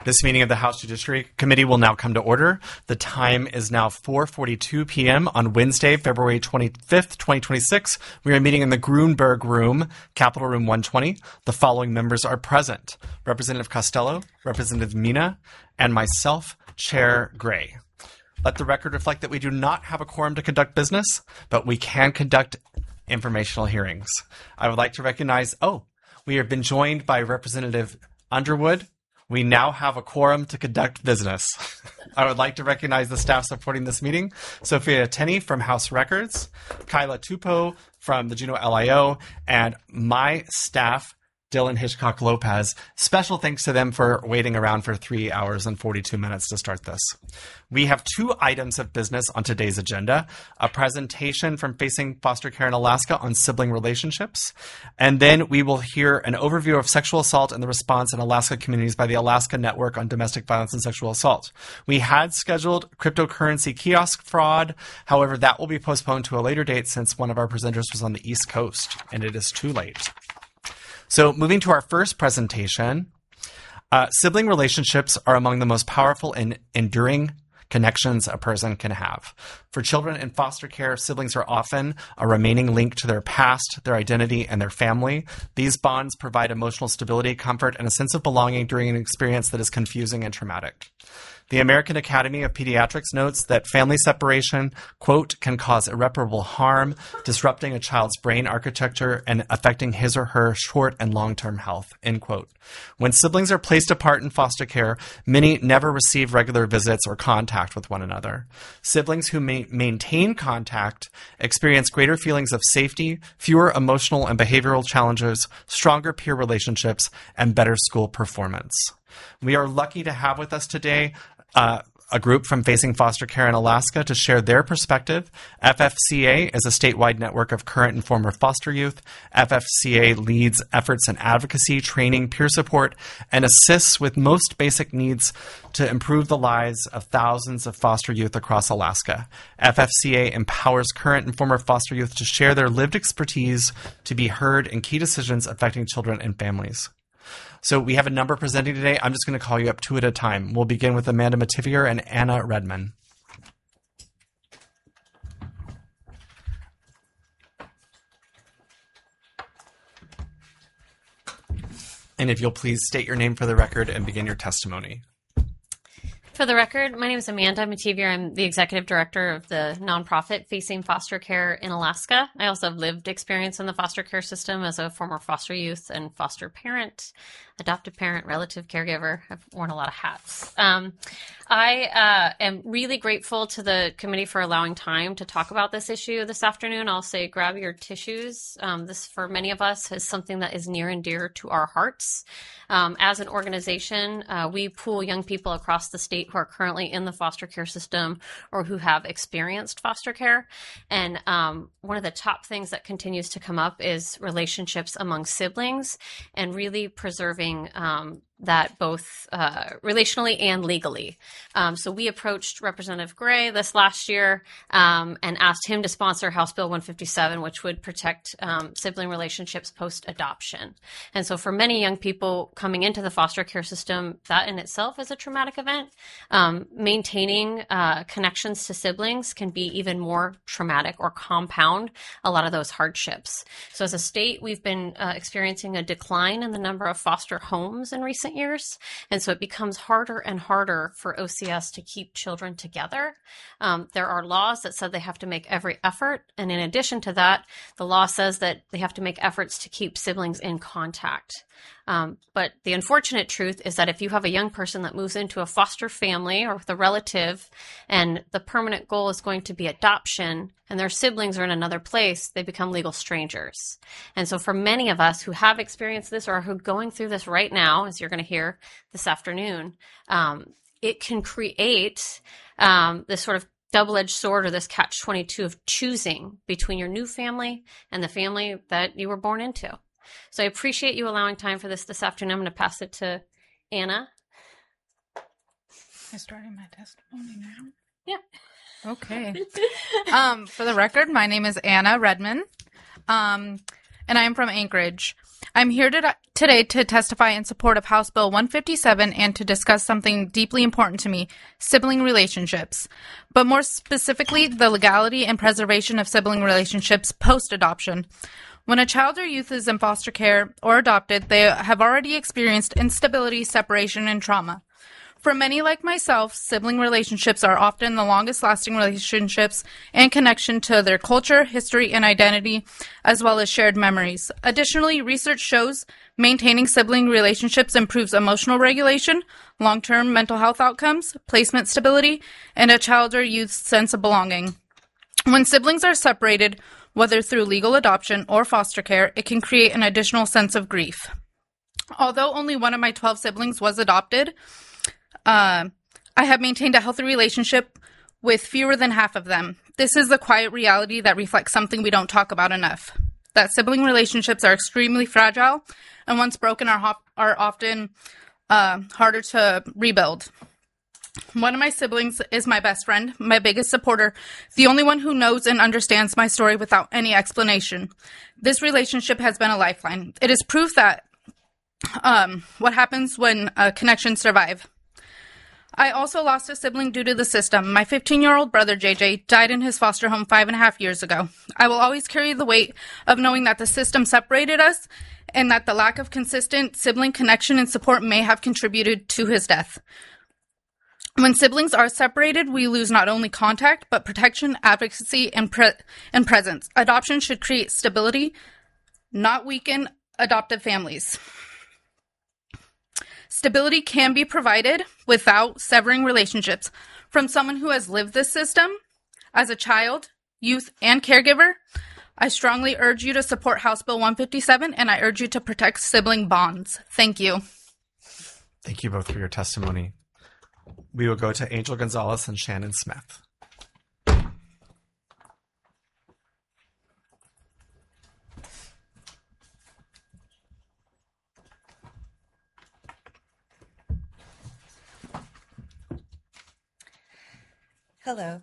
This meeting of the House Judiciary Committee will now come to order. The time is now 4:42 p.m. on Wednesday, February 25th, 2026. We are meeting in the Grunberg Room, Capitol Room 120. The following members are present: Representative Costello, Representative Mina, and myself, Chair Gray. Let the record reflect that we do not have a quorum to conduct business, but we can conduct informational hearings. I would like to recognize, we have been joined by Representative Underwood. We now have a quorum to conduct business. I would like to recognize the staff supporting this meeting: Sophia Tenney from House Records, Kyla Tupo from the Juneau LIO, and my staff, Dylan Hitchcock Lopez. Special thanks to them for waiting around for 3 hours and 42 minutes to start this. We have 2 items of business on today's agenda: a presentation from Facing Foster Care in Alaska on sibling relationships, and then we will hear an overview of sexual assault and the response in Alaska communities by the Alaska Network on Domestic Violence and Sexual Assault. We had scheduled cryptocurrency kiosk fraud. However, that will be postponed to a later date since one of our presenters was on the East Coast, and it is too late. So moving to our first presentation, sibling relationships are among the most powerful and enduring connections a person can have. For children in foster care, siblings are often a remaining link to their past, their identity, and their family. These bonds provide emotional stability, comfort, and a sense of belonging during an experience that is confusing and traumatic. The American Academy of Pediatrics notes that family separation, quote, can cause irreparable harm, disrupting a child's brain architecture and affecting his or her short and long-term health, end quote. When siblings are placed apart in foster care, many never receive regular visits or contact with one another. Siblings who maintain contact experience greater feelings of safety, fewer emotional and behavioral challenges, stronger peer relationships, and better school performance. We are lucky to have with us today a group from Facing Foster Care in Alaska to share their perspective. FFCA is a statewide network of current and former foster youth. FFCA leads efforts in advocacy, training, peer support, and assists with most basic needs to improve the lives of thousands of foster youth across Alaska. FFCA empowers current and former foster youth to share their lived expertise to be heard in key decisions affecting children and families. So we have a number presenting today. I'm just going to call you up 2 at a time. We'll begin with Amanda Mativier and Anna Redman. And if you'll please state your name for the record and begin your testimony. For the record, my name is Amanda Mativier. I'm the executive director of the nonprofit Facing Foster Care in Alaska. I also have lived experience in the foster care system as a former foster youth and foster parent, adoptive parent, relative caregiver. I've worn a lot of hats. I am really grateful to the committee for allowing time to talk about this issue this afternoon. I'll say grab your tissues. This, for many of us, is something that is near and dear to our hearts. As an organization, we pool young people across the state who are currently in the foster care system or who have experienced foster care. And one of the top things that continues to come up is relationships among siblings and really preserving that both relationally and legally. So we approached Representative Gray this last year and asked him to sponsor House Bill 157, which would protect sibling relationships post-adoption. And so for many young people coming into the foster care system, that in itself is a traumatic event. Maintaining connections to siblings can be even more traumatic or compound a lot of those hardships. So as a state, we've been experiencing a decline in the number of foster homes in recent years. And so it becomes harder and harder for OCS to keep children together. There are laws that said they have to make every effort. And in addition to that, the law says that they have to make efforts to keep siblings in contact. But the unfortunate truth is that if you have a young person that moves into a foster family or with a relative and the permanent goal is going to be adoption and their siblings are in another place, they become legal strangers. And so for many of us who have experienced this or who are going through this right now, as you're going to hear this afternoon, it can create this sort of double-edged sword or this catch-22 of choosing between your new family and the family that you were born into. So I appreciate you allowing time for this afternoon. I'm going to pass it to Anna. I'm starting my testimony now. Yeah. Okay. For the record, my name is Anna Redman. and I am from Anchorage. I'm here today to testify in support of House Bill 157 and to discuss something deeply important to me, sibling relationships, but more specifically, the legality and preservation of sibling relationships post-adoption. When a child or youth is in foster care or adopted, they have already experienced instability, separation, and trauma. For many like myself, sibling relationships are often the longest lasting relationships and connection to their culture, history, and identity, as well as shared memories. Additionally, research shows maintaining sibling relationships improves emotional regulation, long-term mental health outcomes, placement stability, and a child or youth's sense of belonging. When siblings are separated, whether through legal adoption or foster care, it can create an additional sense of grief. Although only one of my 12 siblings was adopted, I have maintained a healthy relationship with fewer than half of them. This is the quiet reality that reflects something we don't talk about enough. That sibling relationships are extremely fragile, and once broken are often harder to rebuild. One of my siblings is my best friend, my biggest supporter, the only one who knows and understands my story without any explanation. This relationship has been a lifeline. It is proof that what happens when connections survive. I also lost a sibling due to the system. My 15-year-old brother, JJ, died in his foster home 5.5 years ago. I will always carry the weight of knowing that the system separated us and that the lack of consistent sibling connection and support may have contributed to his death. When siblings are separated, we lose not only contact, but protection, advocacy, and presence. Adoption should create stability, not weaken adoptive families. Stability can be provided without severing relationships. From someone who has lived this system as a child, youth, and caregiver, I strongly urge you to support House Bill 157, and I urge you to protect sibling bonds. Thank you. Thank you both for your testimony. We will go to Angel Gonzalez and Shannon Smith. Hello.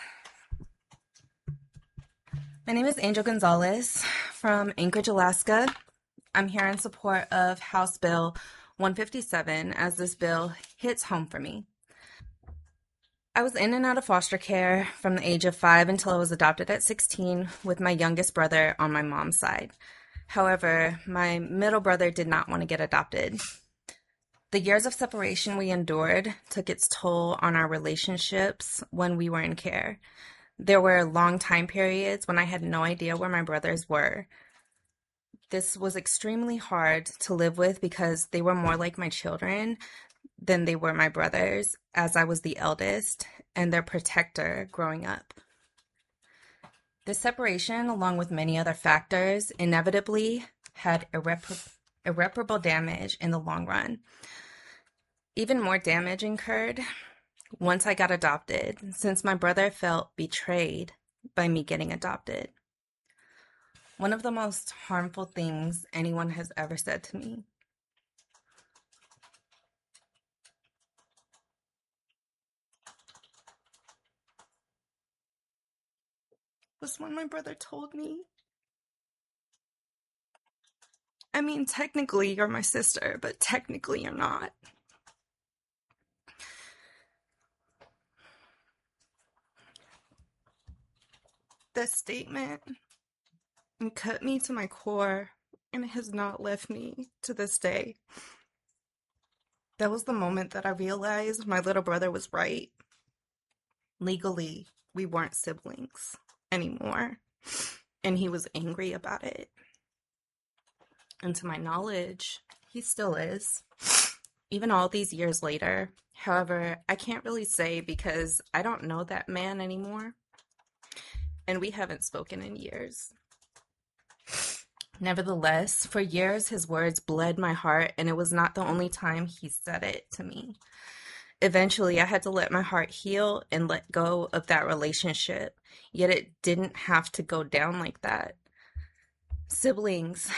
My name is Angel Gonzalez from Anchorage, Alaska. I'm here in support of House Bill 157 as this bill hits home for me. I was in and out of foster care from the age of 5 until I was adopted at 16 with my youngest brother on my mom's side. However, my middle brother did not want to get adopted. The years of separation we endured took its toll on our relationships when we were in care. There were long time periods when I had no idea where my brothers were. This was extremely hard to live with because they were more like my children than they were my brothers, as I was the eldest and their protector growing up. This separation, along with many other factors, inevitably had irreparable damage in the long run. Even more damage incurred once I got adopted, since my brother felt betrayed by me getting adopted. One of the most harmful things anyone has ever said to me. Was when my brother told me, I mean, technically you're my sister, but technically you're not. That statement cut me to my core, and it has not left me to this day. That was the moment that I realized my little brother was right. Legally, we weren't siblings anymore, and he was angry about it. And to my knowledge, he still is, even all these years later. However, I can't really say because I don't know that man anymore, and we haven't spoken in years. Nevertheless, for years his words bled my heart, and it was not the only time he said it to me. Eventually, I had to let my heart heal and let go of that relationship, yet it didn't have to go down like that. Siblings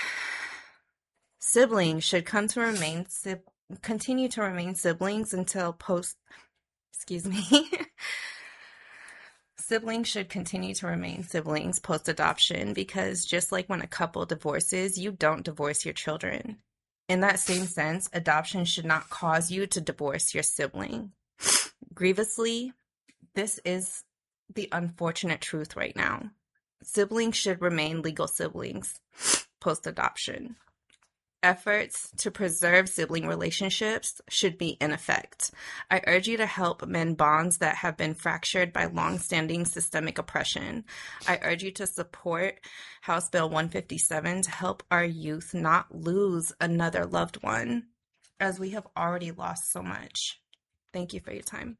should continue to remain siblings until Siblings should continue to remain siblings post-adoption because just like when a couple divorces, you don't divorce your children. In that same sense, adoption should not cause you to divorce your sibling. Grievously, this is the unfortunate truth right now. Siblings should remain legal siblings post-adoption. Efforts to preserve sibling relationships should be in effect. I urge you to help mend bonds that have been fractured by long-standing systemic oppression. I urge you to support House Bill 157 to help our youth not lose another loved one, as we have already lost so much. Thank you for your time.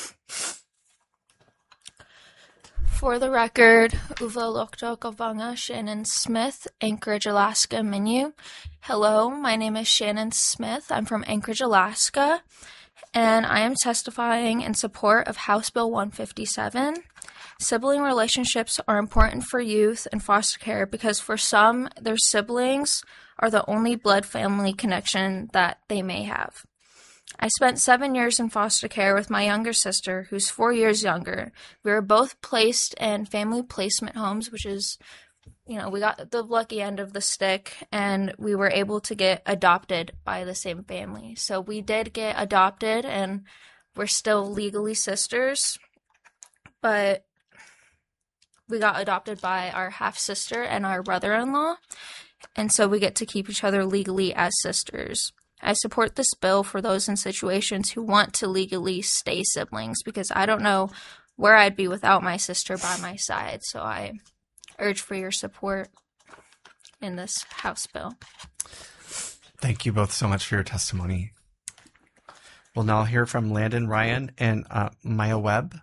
For the record, Uva Lokto Kavanga, Shannon Smith, Anchorage, Alaska, Menu. Hello, my name is Shannon Smith. I'm from Anchorage, Alaska, and I am testifying in support of House Bill 157. Sibling relationships are important for youth in foster care because for some, their siblings are the only blood family connection that they may have. I spent 7 years in foster care with my younger sister, who's 4 years younger. We were both placed in family placement homes, which is, we got the lucky end of the stick, and we were able to get adopted by the same family. So we did get adopted, and we're still legally sisters, but we got adopted by our half-sister and our brother-in-law, and so we get to keep each other legally as sisters. I support this bill for those in situations who want to legally stay siblings because I don't know where I'd be without my sister by my side. So I urge for your support in this House bill. Thank you both so much for your testimony. We'll now hear from Landon Ryan and Maya Webb.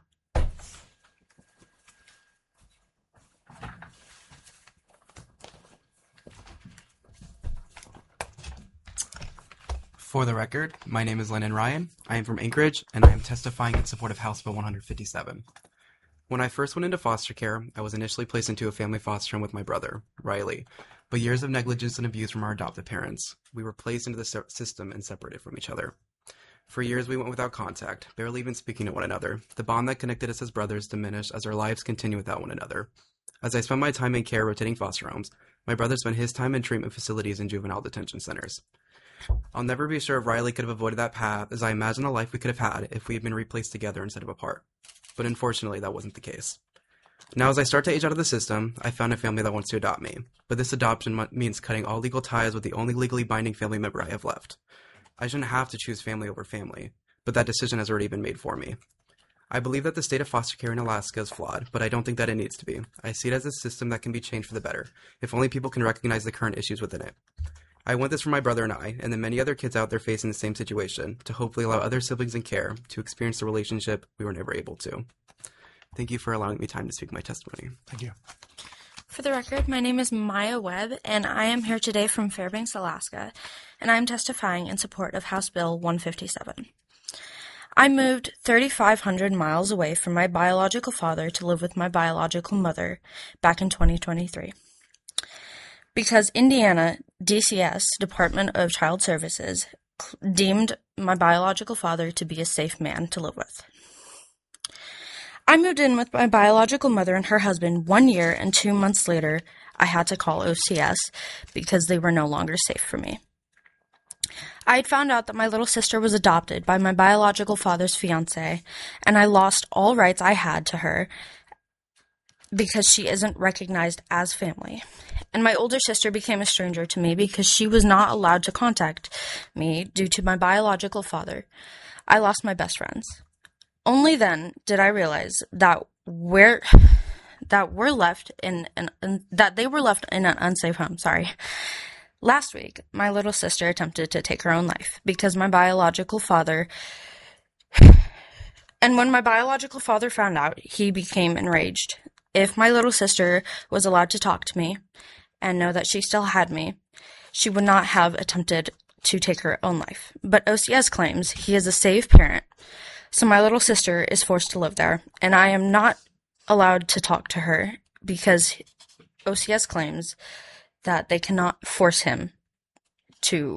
For the record, my name is Landon Ryan. I am from Anchorage, and I am testifying in support of House Bill 157. When I first went into foster care, I was initially placed into a family foster home with my brother, Riley, but years of negligence and abuse from our adoptive parents, we were placed into the system and separated from each other. For years, we went without contact, barely even speaking to one another. The bond that connected us as brothers diminished as our lives continued without one another. As I spent my time in care rotating foster homes, my brother spent his time in treatment facilities and juvenile detention centers. I'll never be sure if Riley could have avoided that path, as I imagine the life we could have had if we had been replaced together instead of apart. But unfortunately, that wasn't the case. Now, as I start to age out of the system, I found a family that wants to adopt me. But this adoption means cutting all legal ties with the only legally binding family member I have left. I shouldn't have to choose family over family, but that decision has already been made for me. I believe that the state of foster care in Alaska is flawed, but I don't think that it needs to be. I see it as a system that can be changed for the better, if only people can recognize the current issues within it. I want this for my brother and I, and the many other kids out there facing the same situation, to hopefully allow other siblings in care to experience the relationship we were never able to. Thank you for allowing me time to speak my testimony. Thank you. For the record, my name is Maya Webb, and I am here today from Fairbanks, Alaska, and I am testifying in support of House Bill 157. I moved 3,500 miles away from my biological father to live with my biological mother back in 2023. Because Indiana DCS, Department of Child Services, deemed my biological father to be a safe man to live with. I moved in with my biological mother and her husband 1 year, and 2 months later, I had to call OCS because they were no longer safe for me. I had found out that my little sister was adopted by my biological father's fiancé, and I lost all rights I had to her because she isn't recognized as family. And my older sister became a stranger to me because she was not allowed to contact me due to my biological father. I lost my best friends. Only then did I realize that they were left in an unsafe home. Last week, my little sister attempted to take her own life because my biological father. And when my biological father found out, he became enraged. If my little sister was allowed to talk to me and know that she still had me, she would not have attempted to take her own life. But OCS claims he is a safe parent, so my little sister is forced to live there, and I am not allowed to talk to her because OCS claims that they cannot force him to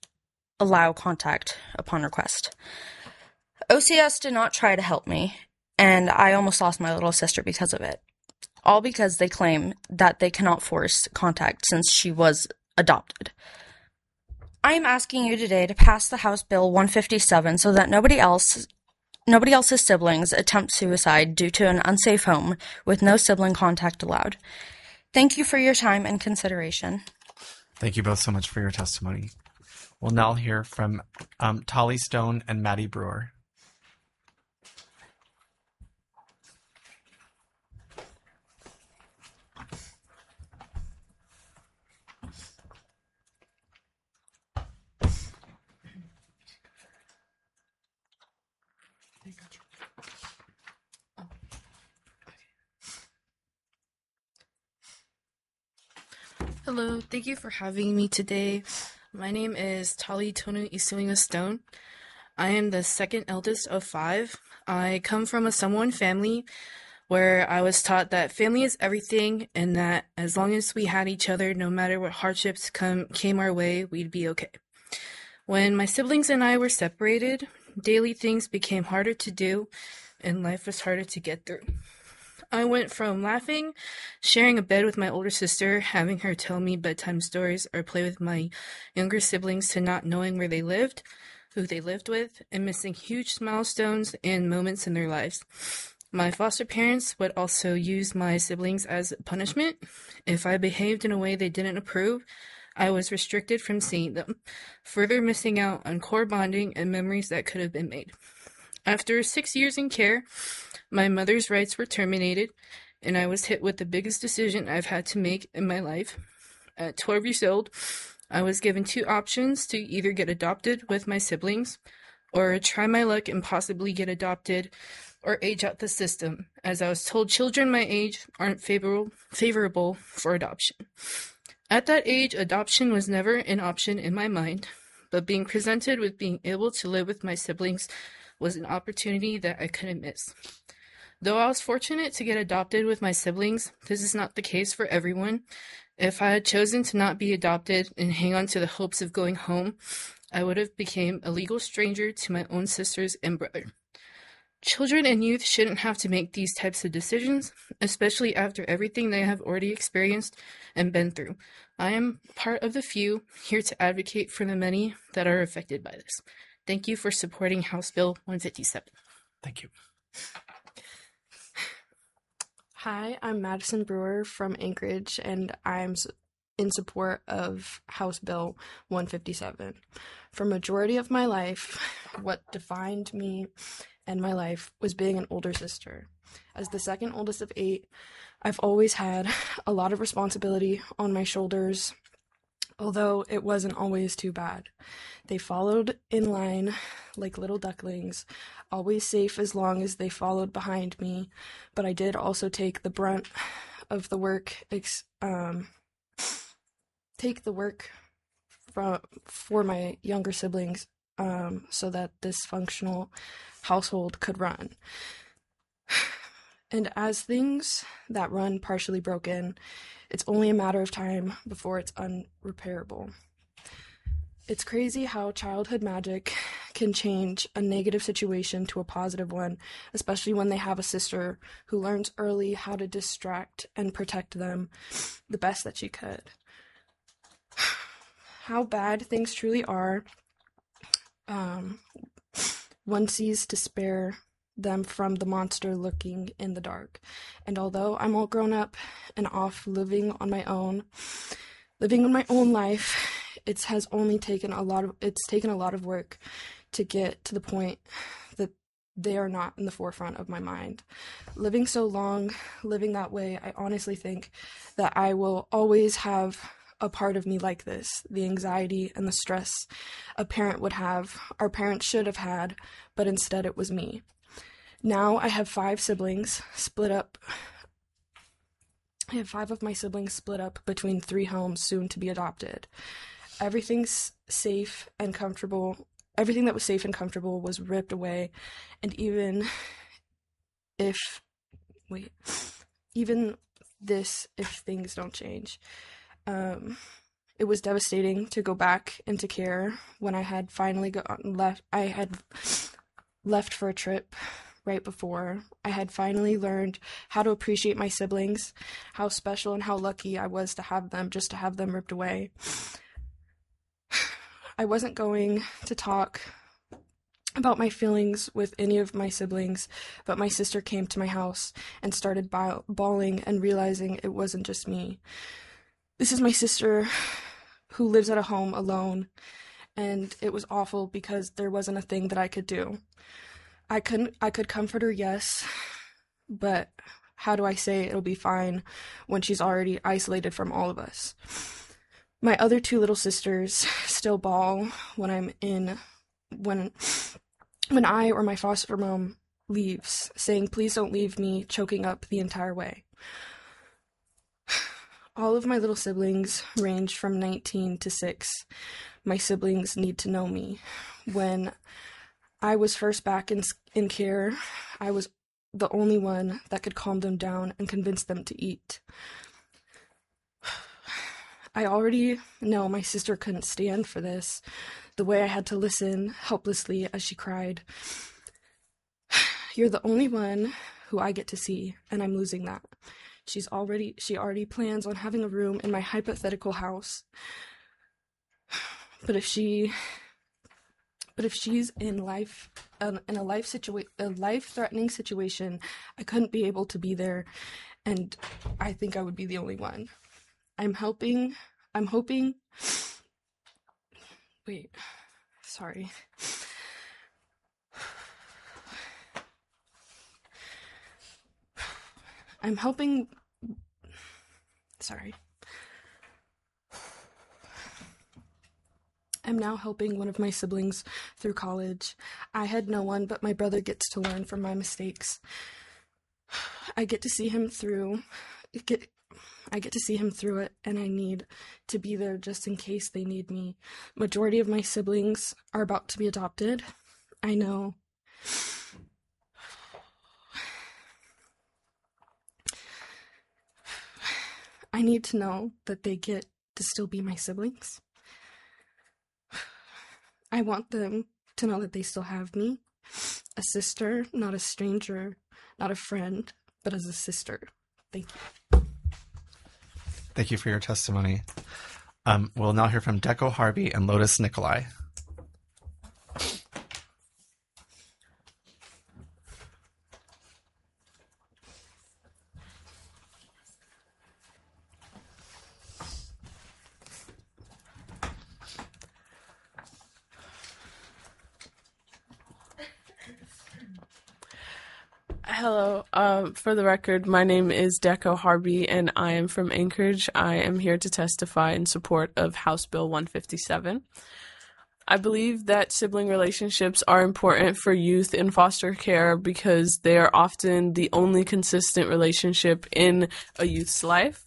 allow contact upon request. OCS did not try to help me, and I almost lost my little sister because of it. All because they claim that they cannot force contact since she was adopted. I am asking you today to pass the House Bill 157 so that nobody else's siblings attempt suicide due to an unsafe home with no sibling contact allowed. Thank you for your time and consideration. Thank you both so much for your testimony. We'll now hear from Tolly Stone and Maddie Brewer. Hello, thank you for having me today. My name is Tali Tonu Isuinga Stone. I am the second eldest of 5. I come from a Samoan family where I was taught that family is everything and that as long as we had each other, no matter what hardships came our way, we'd be okay. When my siblings and I were separated, daily things became harder to do and life was harder to get through. I went from laughing, sharing a bed with my older sister, having her tell me bedtime stories or play with my younger siblings, to not knowing where they lived, who they lived with, and missing huge milestones and moments in their lives. My foster parents would also use my siblings as punishment. If I behaved in a way they didn't approve, I was restricted from seeing them, further missing out on core bonding and memories that could have been made. After 6 years in care, my mother's rights were terminated, and I was hit with the biggest decision I've had to make in my life. At 12 years old, I was given 2 options to either get adopted with my siblings or try my luck and possibly get adopted or age out the system, as I was told children my age aren't favorable for adoption. At that age, adoption was never an option in my mind, but being presented with being able to live with my siblings was an opportunity that I couldn't miss. Though I was fortunate to get adopted with my siblings, this is not the case for everyone. If I had chosen to not be adopted and hang on to the hopes of going home, I would have become a legal stranger to my own sisters and brother. Children and youth shouldn't have to make these types of decisions, especially after everything they have already experienced and been through. I am part of the few here to advocate for the many that are affected by this. Thank you for supporting House Bill 157. Thank you. Hi, I'm Madison Brewer from Anchorage, and I'm in support of House Bill 157. For majority of my life, what defined me and my life was being an older sister. As the second oldest of 8, I've always had a lot of responsibility on my shoulders, although it wasn't always too bad. They followed in line like little ducklings, always safe as long as they followed behind me, but I did also take the brunt of the work, for my younger siblings, so that this functional household could run. And as things that run partially broken, it's only a matter of time before it's unrepairable. It's crazy how childhood magic can change a negative situation to a positive one, especially when they have a sister who learns early how to distract and protect them the best that she could. How bad things truly are, one sees to spare them from the monster lurking in the dark. And although I'm all grown up and off living on my own life, it's taken a lot of work to get to the point that they are not in the forefront of my mind. Living so long, living that way, I honestly think that I will always have a part of me like this, the anxiety and the stress a parent would have, our parents should have had, but instead it was me. Now I have 5 siblings split up. I have 5 of my siblings split up between 3 homes, soon to be adopted. Everything's safe and comfortable. Everything that was safe and comfortable was ripped away, and even if things don't change. It was devastating to go back into care when I had finally left for a trip right before. I had finally learned how to appreciate my siblings, how special and how lucky I was to have them, just to have them ripped away. I wasn't going to talk about my feelings with any of my siblings, but my sister came to my house and started bawling and realizing it wasn't just me. This is my sister who lives at a home alone, and it was awful because there wasn't a thing that I could do. I could comfort her, yes, but how do I say it'll be fine when she's already isolated from all of us? My other two little sisters still bawl when I or my foster mom leaves, saying, "Please don't leave me," choking up the entire way. All of my little siblings range from 19 to 6. My siblings need to know me. When I was first back in care, I was the only one that could calm them down and convince them to eat. I already know my sister couldn't stand for this, the way I had to listen helplessly as she cried. You're the only one who I get to see, and I'm losing that. She already plans on having a room in my hypothetical house. But if she's in a life-threatening situation, I couldn't be able to be there, and I think I would be the only one. I'm hoping. Wait, sorry. I'm helping. Sorry. I'm now helping one of my siblings through college. I had no one, but my brother gets to learn from my mistakes. I get to see him through it, and I need to be there just in case they need me. Majority of my siblings are about to be adopted. I know. I need to know that they get to still be my siblings. I want them to know that they still have me. A sister, not a stranger, not a friend, but as a sister. Thank you. Thank you for your testimony. We'll now hear from Deco Harvey and Lotus Nikolai. Hello. For the record, my name is Deco Harvey, and I am from Anchorage. I am here to testify in support of House Bill 157. I believe that sibling relationships are important for youth in foster care because they are often the only consistent relationship in a youth's life.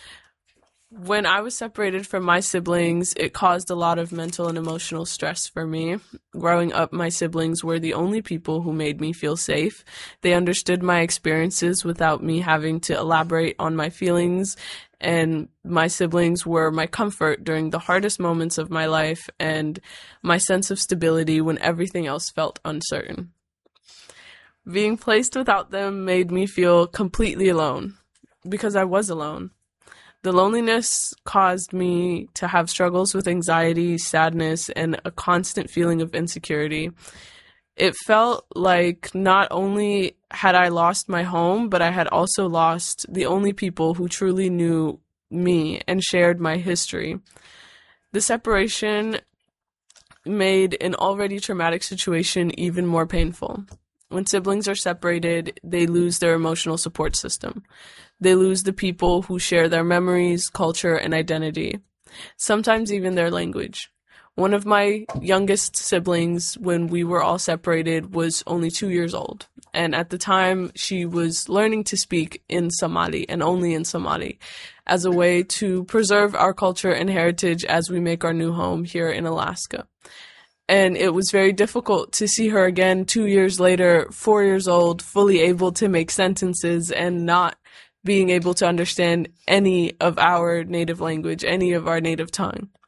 When I was separated from my siblings, it caused a lot of mental and emotional stress for me. Growing up, my siblings were the only people who made me feel safe. They understood my experiences without me having to elaborate on my feelings, and my siblings were my comfort during the hardest moments of my life and my sense of stability when everything else felt uncertain. Being placed without them made me feel completely alone, because I was alone. The loneliness caused me to have struggles with anxiety, sadness, and a constant feeling of insecurity. It felt like not only had I lost my home, but I had also lost the only people who truly knew me and shared my history. The separation made an already traumatic situation even more painful. When siblings are separated, they lose their emotional support system. They lose the people who share their memories, culture, and identity, sometimes even their language. One of my youngest siblings, when we were all separated, was only 2 years old. And at the time, she was learning to speak in Somali, and only in Somali, as a way to preserve our culture and heritage as we make our new home here in Alaska. And it was very difficult to see her again 2 years later, 4 years old, fully able to make sentences and not being able to understand any of our native language, any of our native tongue.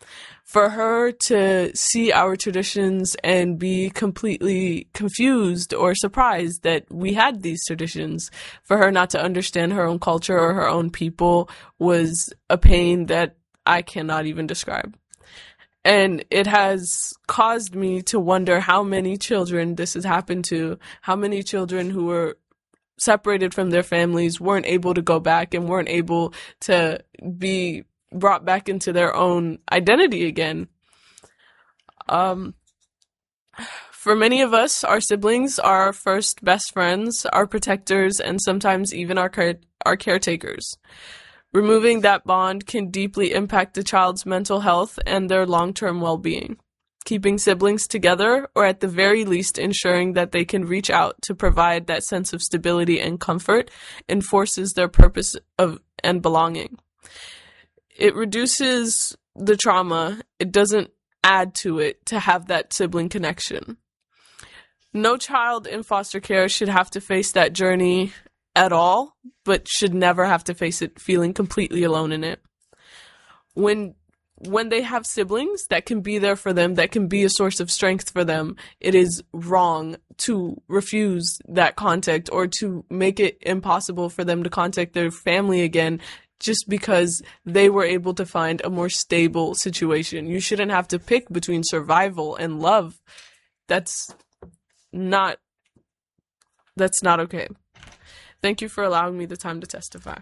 For her to see our traditions and be completely confused or surprised that we had these traditions, for her not to understand her own culture or her own people was a pain that I cannot even describe. And it has caused me to wonder how many children this has happened to, how many children who were separated from their families weren't able to go back and weren't able to be brought back into their own identity again. For many of us, our siblings are our first best friends, our protectors, and sometimes even our caretakers. Removing that bond can deeply impact the child's mental health and their long-term well-being. Keeping siblings together, or at the very least ensuring that they can reach out to provide that sense of stability and comfort, enforces their purpose and belonging. It reduces the trauma. It doesn't add to it to have that sibling connection. No child in foster care should have to face that journey at all, but should never have to face it feeling completely alone in it. When they have siblings that can be there for them, that can be a source of strength for them, it is wrong to refuse that contact or to make it impossible for them to contact their family again just because they were able to find a more stable situation. You shouldn't have to pick between survival and love. That's not okay. Thank you for allowing me the time to testify.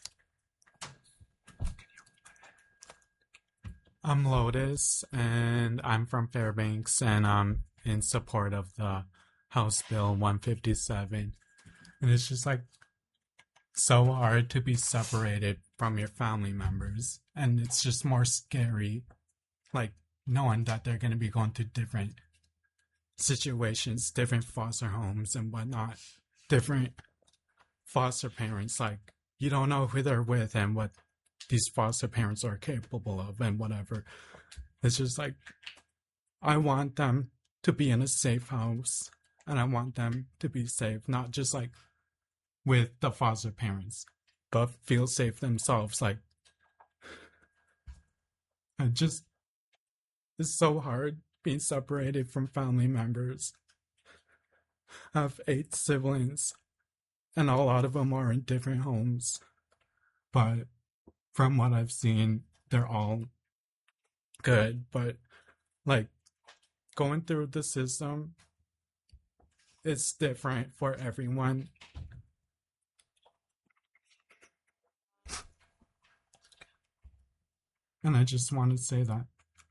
I'm Lotus, and I'm from Fairbanks, and I'm in support of the House Bill 157. And it's just like so hard to be separated from your family members, and it's just more scary, like knowing that they're going to be going through different situations, different foster homes and whatnot, different foster parents. Like, you don't know who they're with and what these foster parents are capable of and whatever. It's just like, I want them to be in a safe house, and I want them to be safe, not just like with the foster parents, but feel safe themselves. Like, it's so hard being separated from family members. I have 8 siblings, and a lot of them are in different homes, but from what I've seen, they're all good. But like, going through the system, it's different for everyone. And I just want to say that.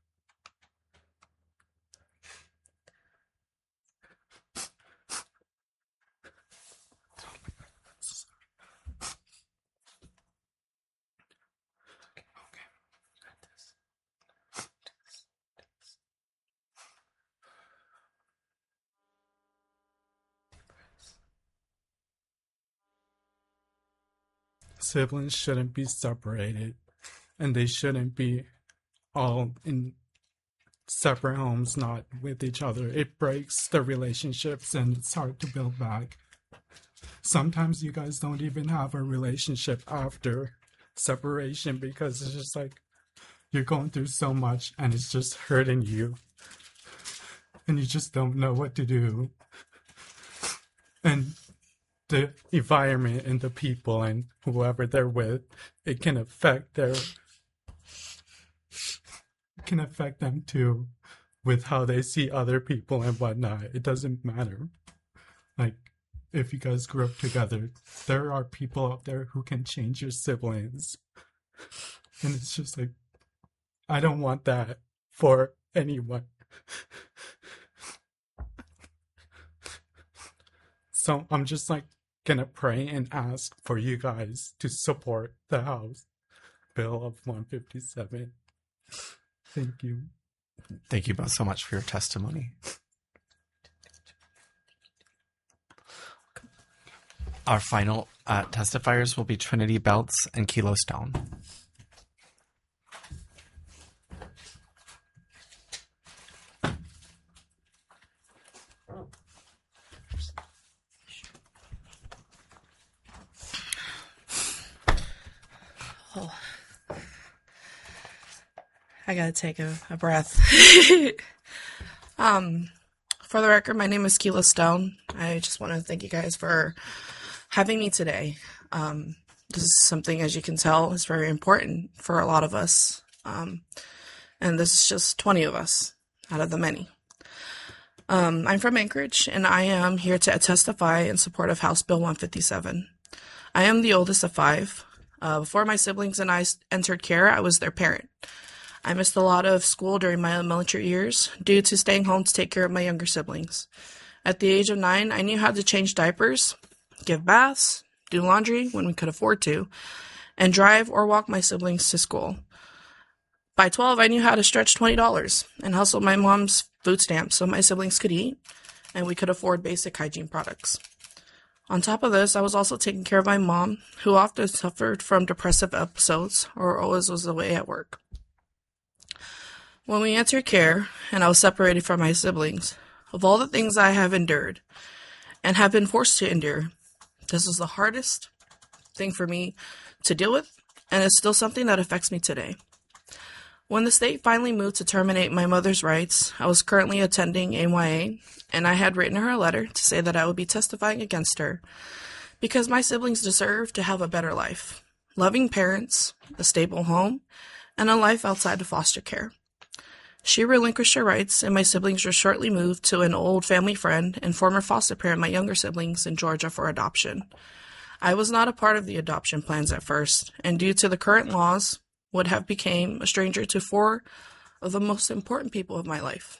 Siblings shouldn't be separated, and they shouldn't be all in separate homes, not with each other. It breaks the relationships, and it's hard to build back. Sometimes you guys don't even have a relationship after separation because it's just like you're going through so much and it's just hurting you, and you just don't know what to do. And the environment and the people and whoever they're with, it can affect them too, with how they see other people and whatnot. It doesn't matter. Like, if you guys grew up together, there are people out there who can change your siblings. And it's just like, I don't want that for anyone. So I'm just like gonna pray and ask for you guys to support the House Bill of 157. Thank you. Thank you both so much for your testimony. Our final testifiers will be Trinity Belts and Kilo Stone. I gotta take a breath. For the record, my name is Keela Stone. I just want to thank you guys for having me today. This is something, as you can tell, is very important for a lot of us. And this is just 20 of us out of the many. I'm from Anchorage, and I am here to testify in support of House Bill 157. I am the oldest of 5. Before my siblings and I entered care, I was their parent. I missed a lot of school during my elementary years due to staying home to take care of my younger siblings. At the age of 9, I knew how to change diapers, give baths, do laundry when we could afford to, and drive or walk my siblings to school. By 12, I knew how to stretch $20 and hustle my mom's food stamps so my siblings could eat and we could afford basic hygiene products. On top of this, I was also taking care of my mom, who often suffered from depressive episodes or always was away at work. When we entered care and I was separated from my siblings, of all the things I have endured and have been forced to endure, this is the hardest thing for me to deal with, and it's still something that affects me today. When the state finally moved to terminate my mother's rights, I was currently attending AYA, and I had written her a letter to say that I would be testifying against her because my siblings deserve to have a better life, loving parents, a stable home, and a life outside of foster care. She relinquished her rights, and my siblings were shortly moved to an old family friend and former foster parent, my younger siblings, in Georgia for adoption. I was not a part of the adoption plans at first, and due to the current laws, would have become a stranger to 4 of the most important people of my life.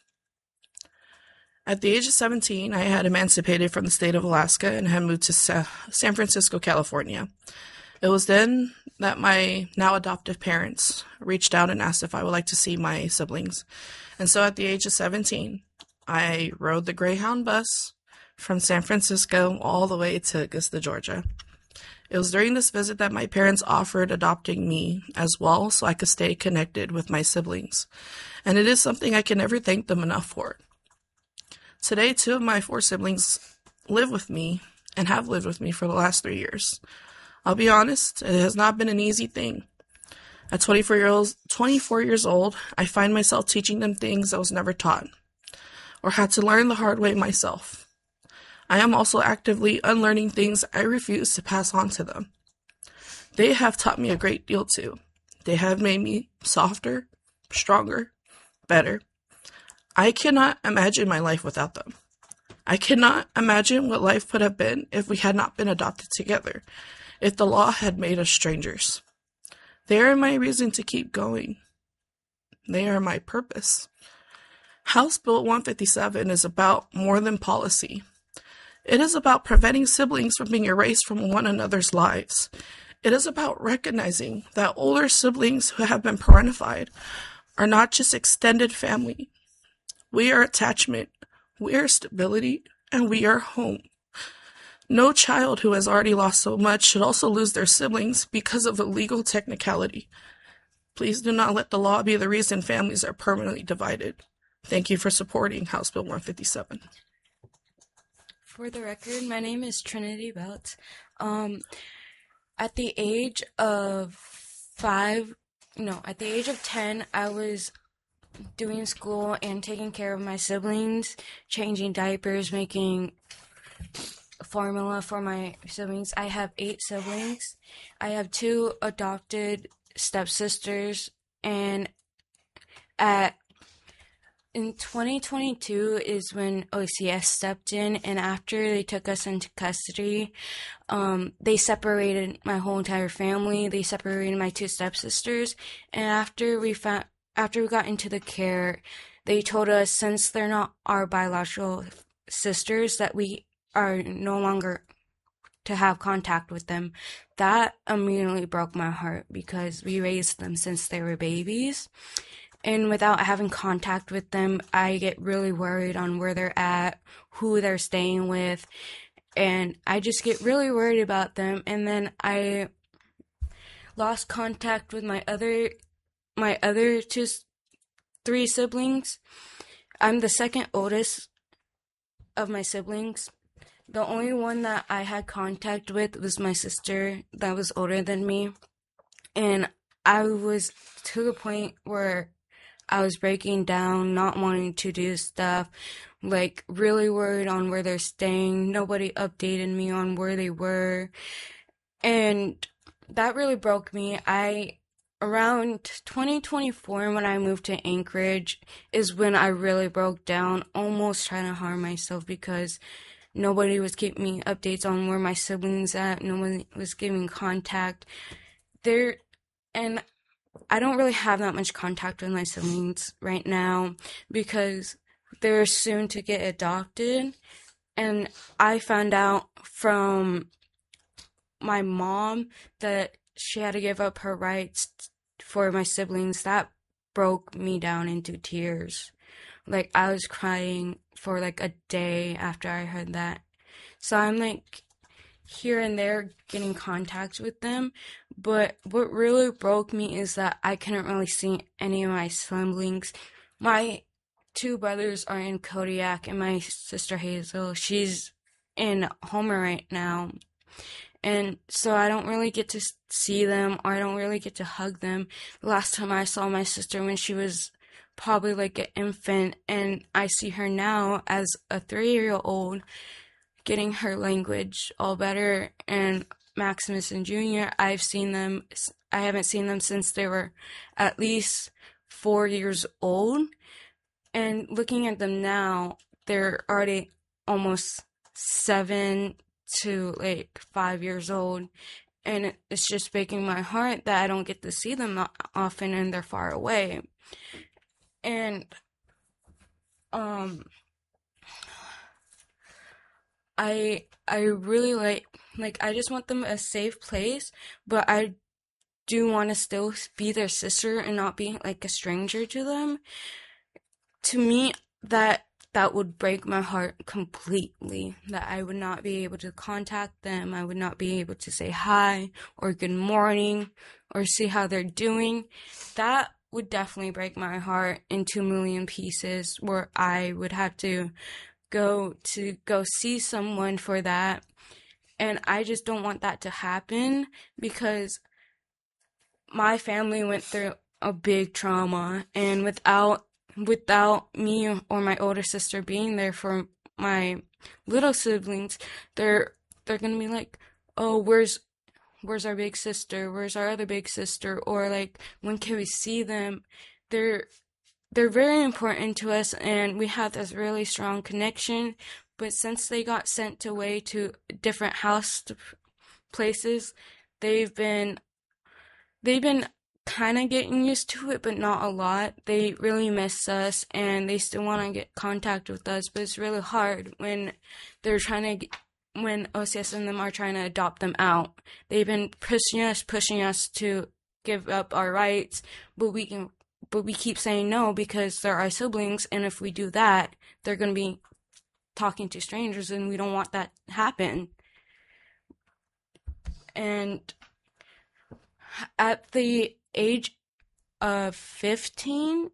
At the age of 17, I had emancipated from the state of Alaska and had moved to San Francisco, California. It was then that my now adoptive parents reached out and asked if I would like to see my siblings. And so at the age of 17, I rode the Greyhound bus from San Francisco all the way to Augusta, Georgia. It was during this visit that my parents offered adopting me as well so I could stay connected with my siblings. And it is something I can never thank them enough for. Today, 2 of my 4 siblings live with me and have lived with me for the last 3 years. I'll be honest, it has not been an easy thing. At 24 years old, I find myself teaching them things I was never taught or had to learn the hard way myself. I am also actively unlearning things I refuse to pass on to them. They have taught me a great deal too. They have made me softer, stronger, better. I cannot imagine my life without them. I cannot imagine what life would have been if we had not been adopted together, if the law had made us strangers. They are my reason to keep going. They are my purpose. House Bill 157 is about more than policy. It is about preventing siblings from being erased from one another's lives. It is about recognizing that older siblings who have been parentified are not just extended family. We are attachment, we are stability, and we are home. No child who has already lost so much should also lose their siblings because of a legal technicality. Please do not let the law be the reason families are permanently divided. Thank you for supporting House Bill 157. For the record, my name is Trinity Belt. At the age of 10, I was doing school and taking care of my siblings, changing diapers, making formula for my siblings. I have 8 siblings. I have 2 adopted stepsisters, and in 2022 is when OCS stepped in, and after they took us into custody, they separated my whole entire family. They separated my 2 stepsisters, and after we got into the care, they told us since they're not our biological sisters that we are no longer to have contact with them. That immediately broke my heart because we raised them since they were babies. And without having contact with them, I get really worried on where they're at, who they're staying with, and I just get really worried about them. And then I lost contact with my other 3 siblings. I'm the second oldest of my siblings. The only one that I had contact with was my sister that was older than me. And I was to the point where I was breaking down, not wanting to do stuff, like really worried on where they're staying. Nobody updated me on where they were. And that really broke me. Around 2024, when I moved to Anchorage, is when I really broke down, almost trying to harm myself because nobody was keeping me updates on where my siblings at. Nobody was giving contact. And I don't really have that much contact with my siblings right now because they're soon to get adopted. And I found out from my mom that she had to give up her rights for my siblings. That broke me down into tears. Like, I was crying for like a day after I heard that. So I'm like here and there getting contact with them. But what really broke me is that I couldn't really see any of my siblings. My 2 brothers are in Kodiak, and my sister Hazel, she's in Homer right now. And so I don't really get to see them, or I don't really get to hug them. The last time I saw my sister when she was probably like an infant, and I see her now as a 3-year-old getting her language all better. And Maximus and Junior, I haven't seen them since they were at least 4 years old. And looking at them now, they're already almost 7 to like 5 years old, and it's just breaking my heart that I don't get to see them often and they're far away. And I really like I just want them a safe place, but I do want to still be their sister and not be like a stranger to them. To me, that would break my heart completely, that I would not be able to contact them. I would not be able to say hi or good morning or see how they're doing. That would definitely break my heart in 2 million pieces, where I would have to go see someone for that. And I just don't want that to happen because my family went through a big trauma, and without me or my older sister being there for my little siblings, they're gonna be like, oh, where's our big sister? Where's our other big sister? Or like, when can we see them? They're very important to us, and we have this really strong connection. But since they got sent away to different house places, they've been kind of getting used to it, but not a lot. They really miss us, and they still want to get contact with us, but it's really hard when they're when OCS and them are trying to adopt them out. They've been pushing us to give up our rights, but we keep saying no because they're our siblings, and if we do that, they're going to be talking to strangers, and we don't want that to happen. And at the age of 15,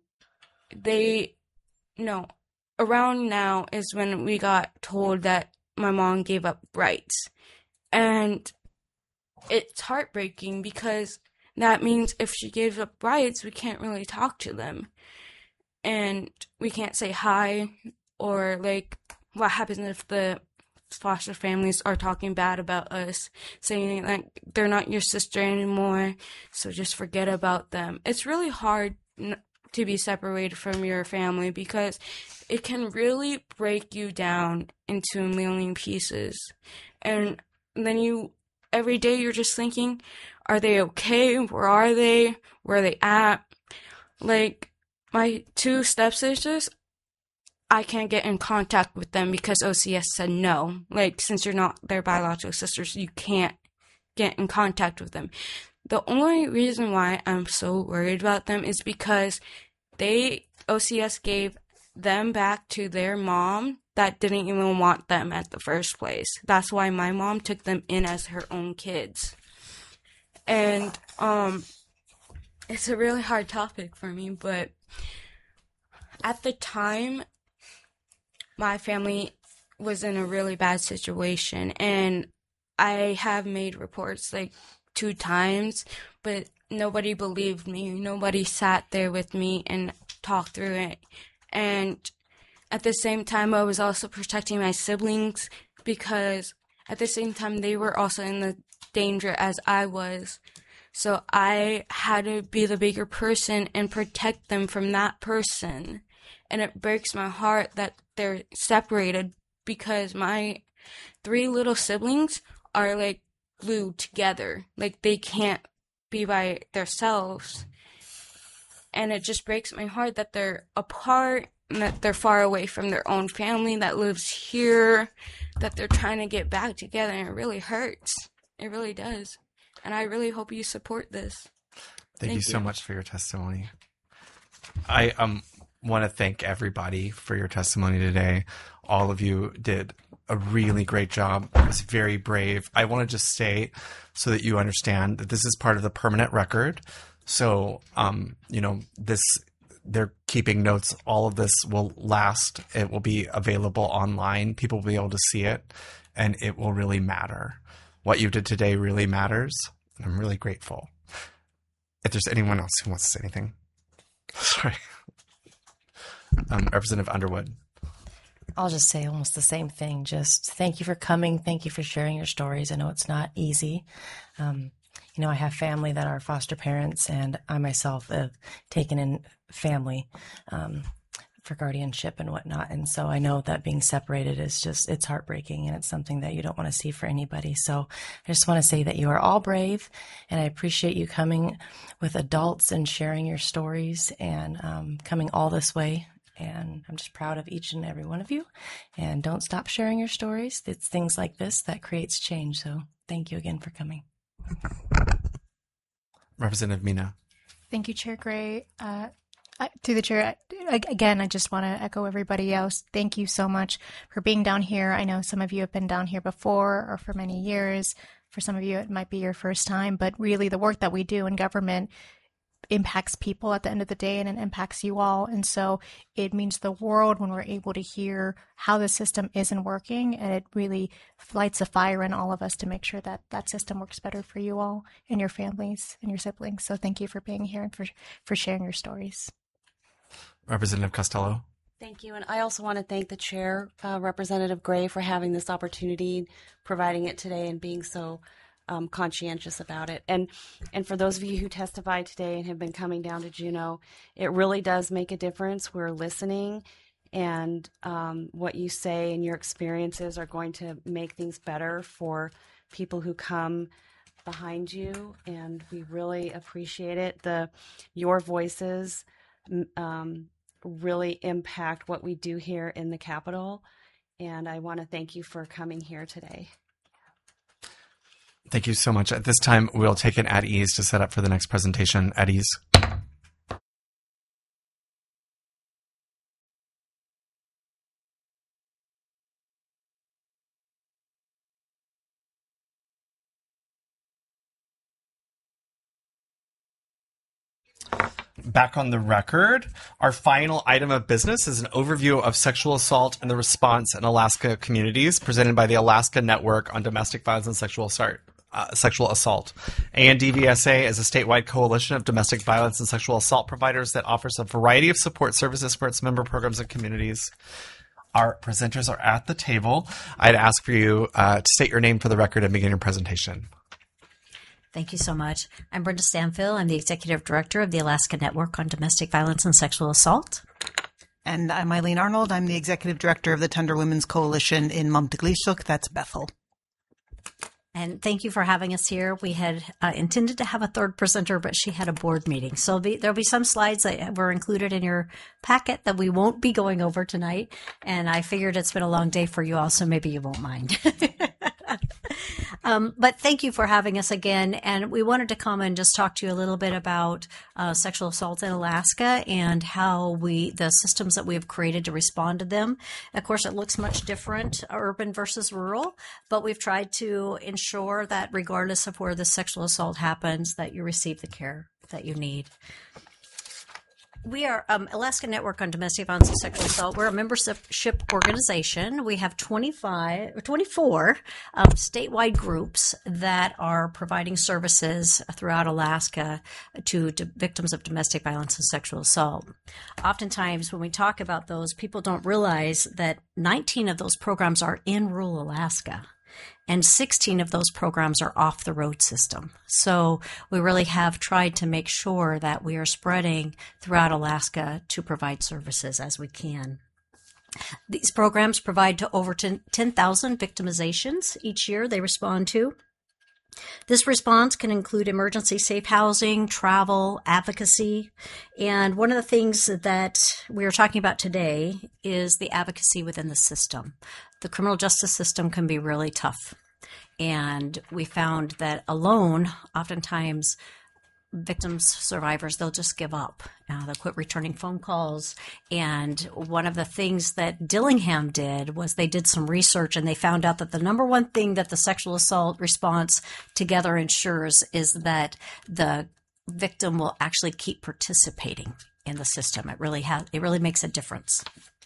around now is when we got told that my mom gave up rights. And it's heartbreaking because that means if she gave up rights, we can't really talk to them. And we can't say hi, or like, what happens if the foster families are talking bad about us, saying like they're not your sister anymore, so just forget about them. It's really hard to be separated from your family because it can really break you down into a million pieces. And then every day you're just thinking, are they okay? Where are they? Where are they at? Like, my 2 stepsisters, I can't get in contact with them because OCS said no. Like, since you're not their biological sisters, you can't get in contact with them. The only reason why I'm so worried about them is because OCS gave them back to their mom that didn't even want them at the first place. That's why my mom took them in as her own kids. And it's a really hard topic for me, but at the time, my family was in a really bad situation, and I have made reports like 2 times, but nobody believed me. Nobody sat there with me and talk through it. And at the same time, I was also protecting my siblings because at the same time, they were also in the danger as I was. So I had to be the bigger person and protect them from that person. And it breaks my heart that they're separated because my 3 little siblings are like glued together. Like they can't be by themselves. And it just breaks my heart that they're apart and that they're far away from their own family that lives here, that they're trying to get back together, and it really hurts. It really does. And I really hope you support this. Thank you so much for your testimony. I want to thank everybody for your testimony today. All of you did a really great job. It was very brave. I want to just say, so that you understand, that this is part of the permanent record. So, they're keeping notes. All of this will last. It will be available online. People will be able to see it, and it will really matter. What you did today really matters, and I'm really grateful. If there's anyone else who wants to say anything. Sorry. Representative Underwood. I'll just say almost the same thing. Just thank you for coming. Thank you for sharing your stories. I know it's not easy. I have family that are foster parents, and I myself have taken in family for guardianship and whatnot. And so I know that being separated is it's heartbreaking, and it's something that you don't want to see for anybody. So I just want to say that you are all brave, and I appreciate you coming with adults and sharing your stories and coming all this way. And I'm just proud of each and every one of you. And don't stop sharing your stories. It's things like this that creates change. So thank you again for coming. Representative Mina. Thank you, Chair Gray. Through the chair, again, I just want to echo everybody else. Thank you so much for being down here. I know some of you have been down here before or for many years. For some of you, it might be your first time, but really the work that we do in government impacts people at the end of the day, and it impacts you all. And so it means the world when we're able to hear how the system isn't working, and it really lights a fire in all of us to make sure that that system works better for you all and your families and your siblings. So thank you for being here and for sharing your stories. Representative Costello. Thank you. And I also want to thank the chair, Representative Gray, for having this opportunity, providing it today, and being so conscientious about it. And for those of you who testified today and have been coming down to Juneau, it really does make a difference. We're listening, and what you say and your experiences are going to make things better for people who come behind you, and we really appreciate it. Your voices really impact what we do here in the Capitol, and I want to thank you for coming here today. Thank you so much. At this time, we'll take it at ease to set up for the next presentation. At ease. Back on the record, our final item of business is an overview of sexual assault and the response in Alaska communities, presented by the Alaska Network on Domestic Violence and Sexual Assault. ANDVSA is a statewide coalition of domestic violence and sexual assault providers that offers a variety of support services for its member programs and communities. Our presenters are at the table. I'd ask for you to state your name for the record and begin your presentation. Thank you so much. I'm Brenda Stanfill. I'm the Executive Director of the Alaska Network on Domestic Violence and Sexual Assault. And I'm Eileen Arnold. I'm the Executive Director of the Tender Women's Coalition in Mamtaglisuk. That's Bethel. And thank you for having us here. We had intended to have a third presenter, but she had a board meeting. So there'll be some slides that were included in your packet that we won't be going over tonight. And I figured it's been a long day for you all, so maybe you won't mind. But thank you for having us again. And we wanted to come and just talk to you a little bit about sexual assault in Alaska and how the systems that we have created to respond to them. Of course, it looks much different, urban versus rural, but we've tried to ensure that regardless of where the sexual assault happens, that you receive the care that you need. We are Alaska Network on Domestic Violence and Sexual Assault. We're a membership organization. We have 24 statewide groups that are providing services throughout Alaska to victims of domestic violence and sexual assault. Oftentimes, when we talk about those, people don't realize that 19 of those programs are in rural Alaska, and 16 of those programs are off the road system. So we really have tried to make sure that we are spreading throughout Alaska to provide services as we can. These programs provide to over 10,000 victimizations each year they respond to. This response can include emergency safe housing, travel, advocacy, and one of the things that we are talking about today is the advocacy within the system. The criminal justice system can be really tough, and we found that alone, oftentimes, victims, survivors, they'll just give up. They'll quit returning phone calls. And one of the things that Dillingham did was they did some research, and they found out that the number one thing that the sexual assault response together ensures is that the victim will actually keep participating in the system. It really makes a difference.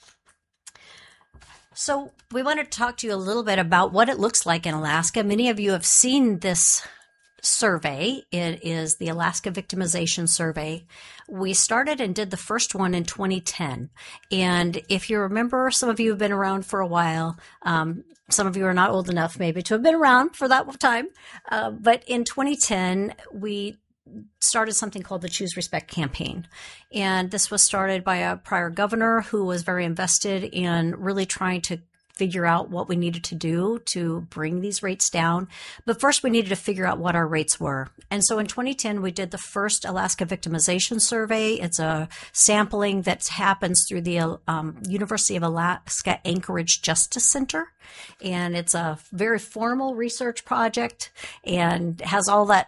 So we wanted to talk to you a little bit about what it looks like in Alaska. Many of you have seen this survey. It is the Alaska Victimization Survey. We started and did the first one in 2010. And if you remember, some of you have been around for a while. Some of you are not old enough maybe to have been around for that time. But in 2010, we started something called the Choose Respect campaign. And this was started by a prior governor who was very invested in really trying to figure out what we needed to do to bring these rates down. But first, we needed to figure out what our rates were. And so in 2010, we did the first Alaska Victimization Survey. It's a sampling that happens through the University of Alaska Anchorage Justice Center. And it's a very formal research project and has all that,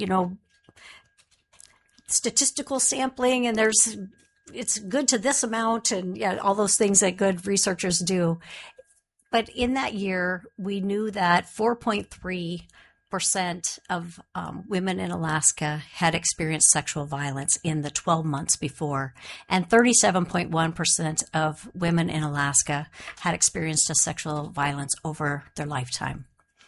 statistical sampling, and it's good to this amount, and all those things that good researchers do. But in that year, we knew that 4.3% of women in Alaska had experienced sexual violence in the 12 months before, and 37.1% of women in Alaska had experienced a sexual violence over their lifetime.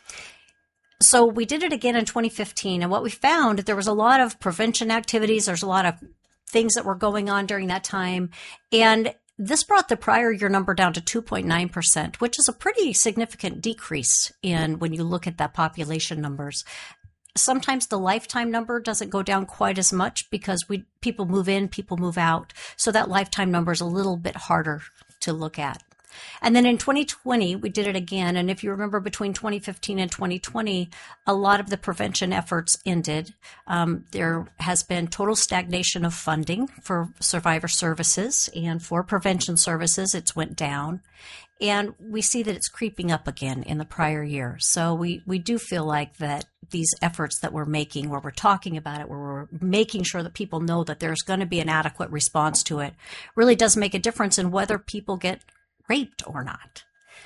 So we did it again in 2015, and what we found, there was a lot of prevention activities. There's a lot of things that were going on during that time, and this brought the prior year number down to 2.9%, which is a pretty significant decrease in when you look at that population numbers. Sometimes the lifetime number doesn't go down quite as much because people move in, people move out, so that lifetime number is a little bit harder to look at. And then in 2020, we did it again. And if you remember, between 2015 and 2020, a lot of the prevention efforts ended. There has been total stagnation of funding for survivor services, and for prevention services, it's went down. And we see that it's creeping up again in the prior year. So we do feel like that these efforts that we're making, where we're talking about it, where we're making sure that people know that there's going to be an adequate response to it, really does make a difference in whether people get raped or not.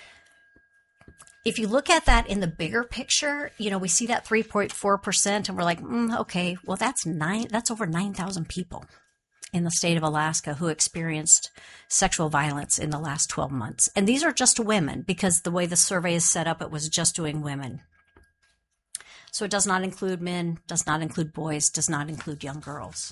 If you look at that in the bigger picture, we see that 3.4%, and we're like, okay, well, that's over 9,000 people in the state of Alaska who experienced sexual violence in the last 12 months. And these are just women, because the way the survey is set up, it was just doing women. So it does not include men, does not include boys, does not include young girls.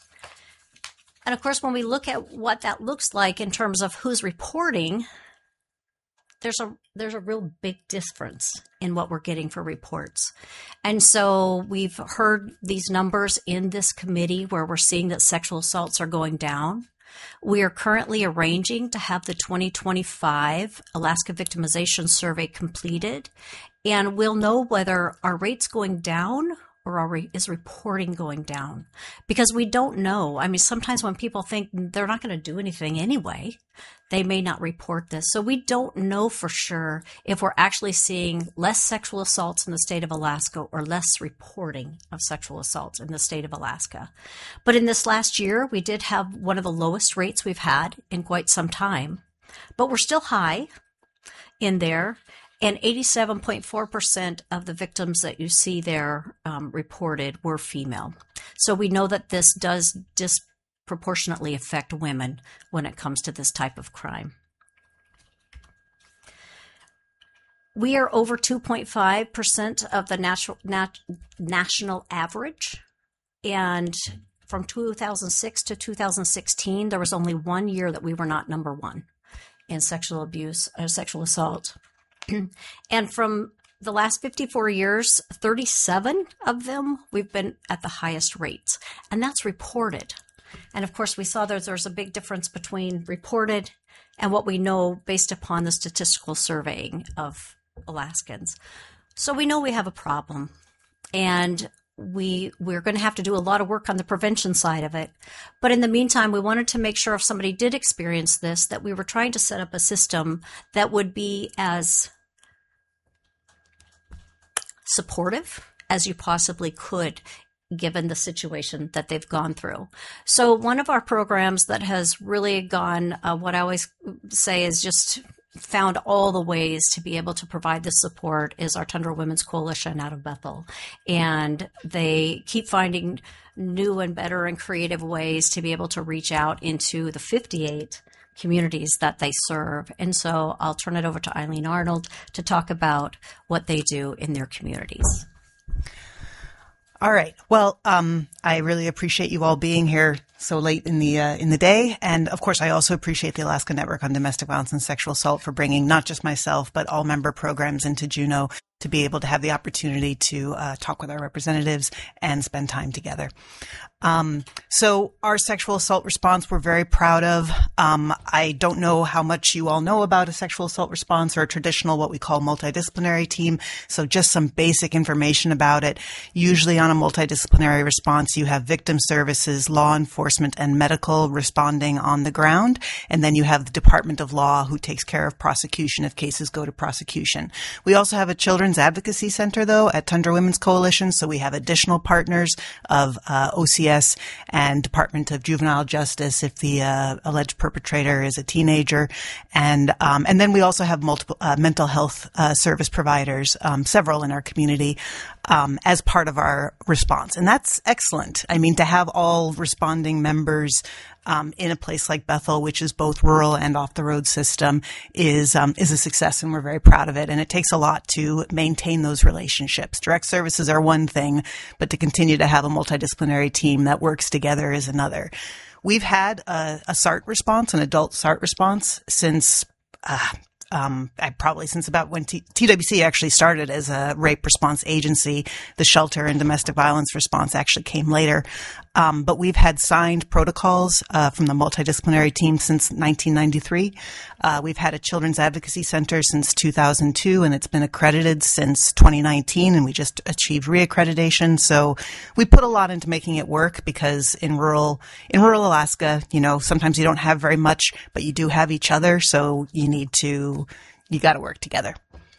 And of course, when we look at what that looks like in terms of who's reporting, there's a real big difference in what we're getting for reports. And so we've heard these numbers in this committee where we're seeing that sexual assaults are going down. We are currently arranging to have the 2025 Alaska Victimization Survey completed, and we'll know whether our rate's going down or is reporting going down? Because we don't know. I mean, sometimes when people think they're not going to do anything anyway, they may not report this. So we don't know for sure if we're actually seeing less sexual assaults in the state of Alaska or less reporting of sexual assaults in the state of Alaska. But in this last year, we did have one of the lowest rates we've had in quite some time, but we're still high in there. And 87.4% of the victims that you see there reported were female. So we know that this does disproportionately affect women when it comes to this type of crime. We are over 2.5% of the national average. And from 2006 to 2016, there was only 1 year that we were not number one in sexual abuse or sexual assault. And from the last 54 years, 37 of them, we've been at the highest rates. And that's reported. And of course, we saw there's a big difference between reported and what we know based upon the statistical surveying of Alaskans. So we know we have a problem. And we're going to have to do a lot of work on the prevention side of it. But in the meantime, we wanted to make sure if somebody did experience this, that we were trying to set up a system that would be as supportive as you possibly could, given the situation that they've gone through. So one of our programs that has really gone, what I always say is just found all the ways to be able to provide this support is our Tundra Women's Coalition out of Bethel. And they keep finding new and better and creative ways to be able to reach out into the 58 communities that they serve. And so I'll turn it over to Eileen Arnold to talk about what they do in their communities. All right. Well, I really appreciate you all being here so late in the day. And of course, I also appreciate the Alaska Network on Domestic Violence and Sexual Assault for bringing not just myself, but all member programs into Juneau to be able to have the opportunity to talk with our representatives and spend time together. So our sexual assault response, we're very proud of. I don't know how much you all know about a sexual assault response or a traditional, what we call multidisciplinary team. So just some basic information about it. Usually on a multidisciplinary response, you have victim services, law enforcement, and medical responding on the ground. And then you have the Department of Law who takes care of prosecution if cases go to prosecution. We also have a Children's Advocacy Center, though, at Tundra Women's Coalition. So we have additional partners of OCS and Department of Juvenile Justice if the alleged perpetrator is a teenager, and then we also have multiple mental health service providers, several in our community, as part of our response, and that's excellent. I mean, to have all responding members in a place like Bethel, which is both rural and off the road system, is a success, and we're very proud of it. And it takes a lot to maintain those relationships. Direct services are one thing, but to continue to have a multidisciplinary team that works together is another. We've had a SART response, an adult SART response, since since about when TWC actually started as a rape response agency. The shelter and domestic violence response actually came later. But we've had signed protocols from the multidisciplinary team since 1993. We've had a Children's Advocacy Center since 2002, and it's been accredited since 2019, and we just achieved reaccreditation. So we put a lot into making it work, because in rural Alaska, sometimes you don't have very much, but you do have each other, so you got to work together.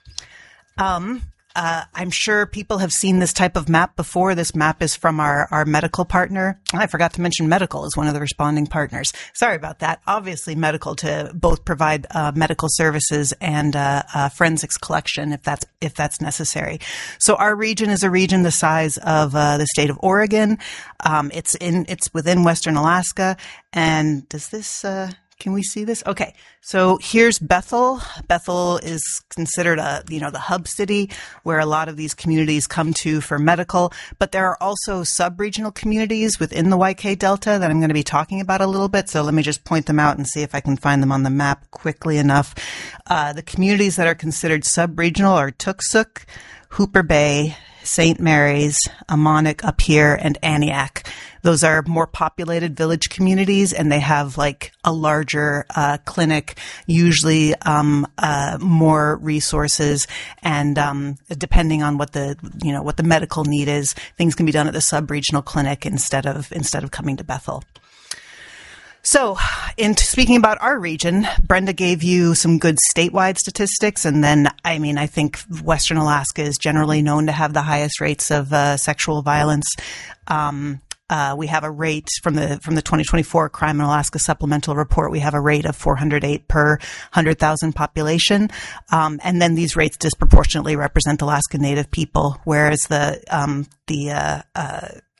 I'm sure people have seen this type of map before. This map is from our medical partner. I forgot to mention medical is one of the responding partners. Sorry about that. Obviously medical, to both provide medical services and forensics collection if that's necessary. So our region is a region the size of the state of Oregon. It's within Western Alaska. And does this can we see this? Okay. So here's Bethel. Bethel is considered the hub city where a lot of these communities come to for medical, but there are also sub-regional communities within the YK Delta that I'm going to be talking about a little bit. So let me just point them out and see if I can find them on the map quickly enough. The communities that are considered sub-regional are Tuksuk, Hooper Bay, St. Mary's, Amonik up here, and Aniak. Those are more populated village communities, and they have like a larger clinic, usually more resources, and depending on what the medical need is, things can be done at the sub-regional clinic instead of coming to Bethel. So, in speaking about our region, Brenda gave you some good statewide statistics, and then, I think Western Alaska is generally known to have the highest rates of sexual violence. We have a rate from the 2024 Crime in Alaska Supplemental Report. We have a rate of 408 per 100,000 population, and then these rates disproportionately represent Alaska Native people, whereas the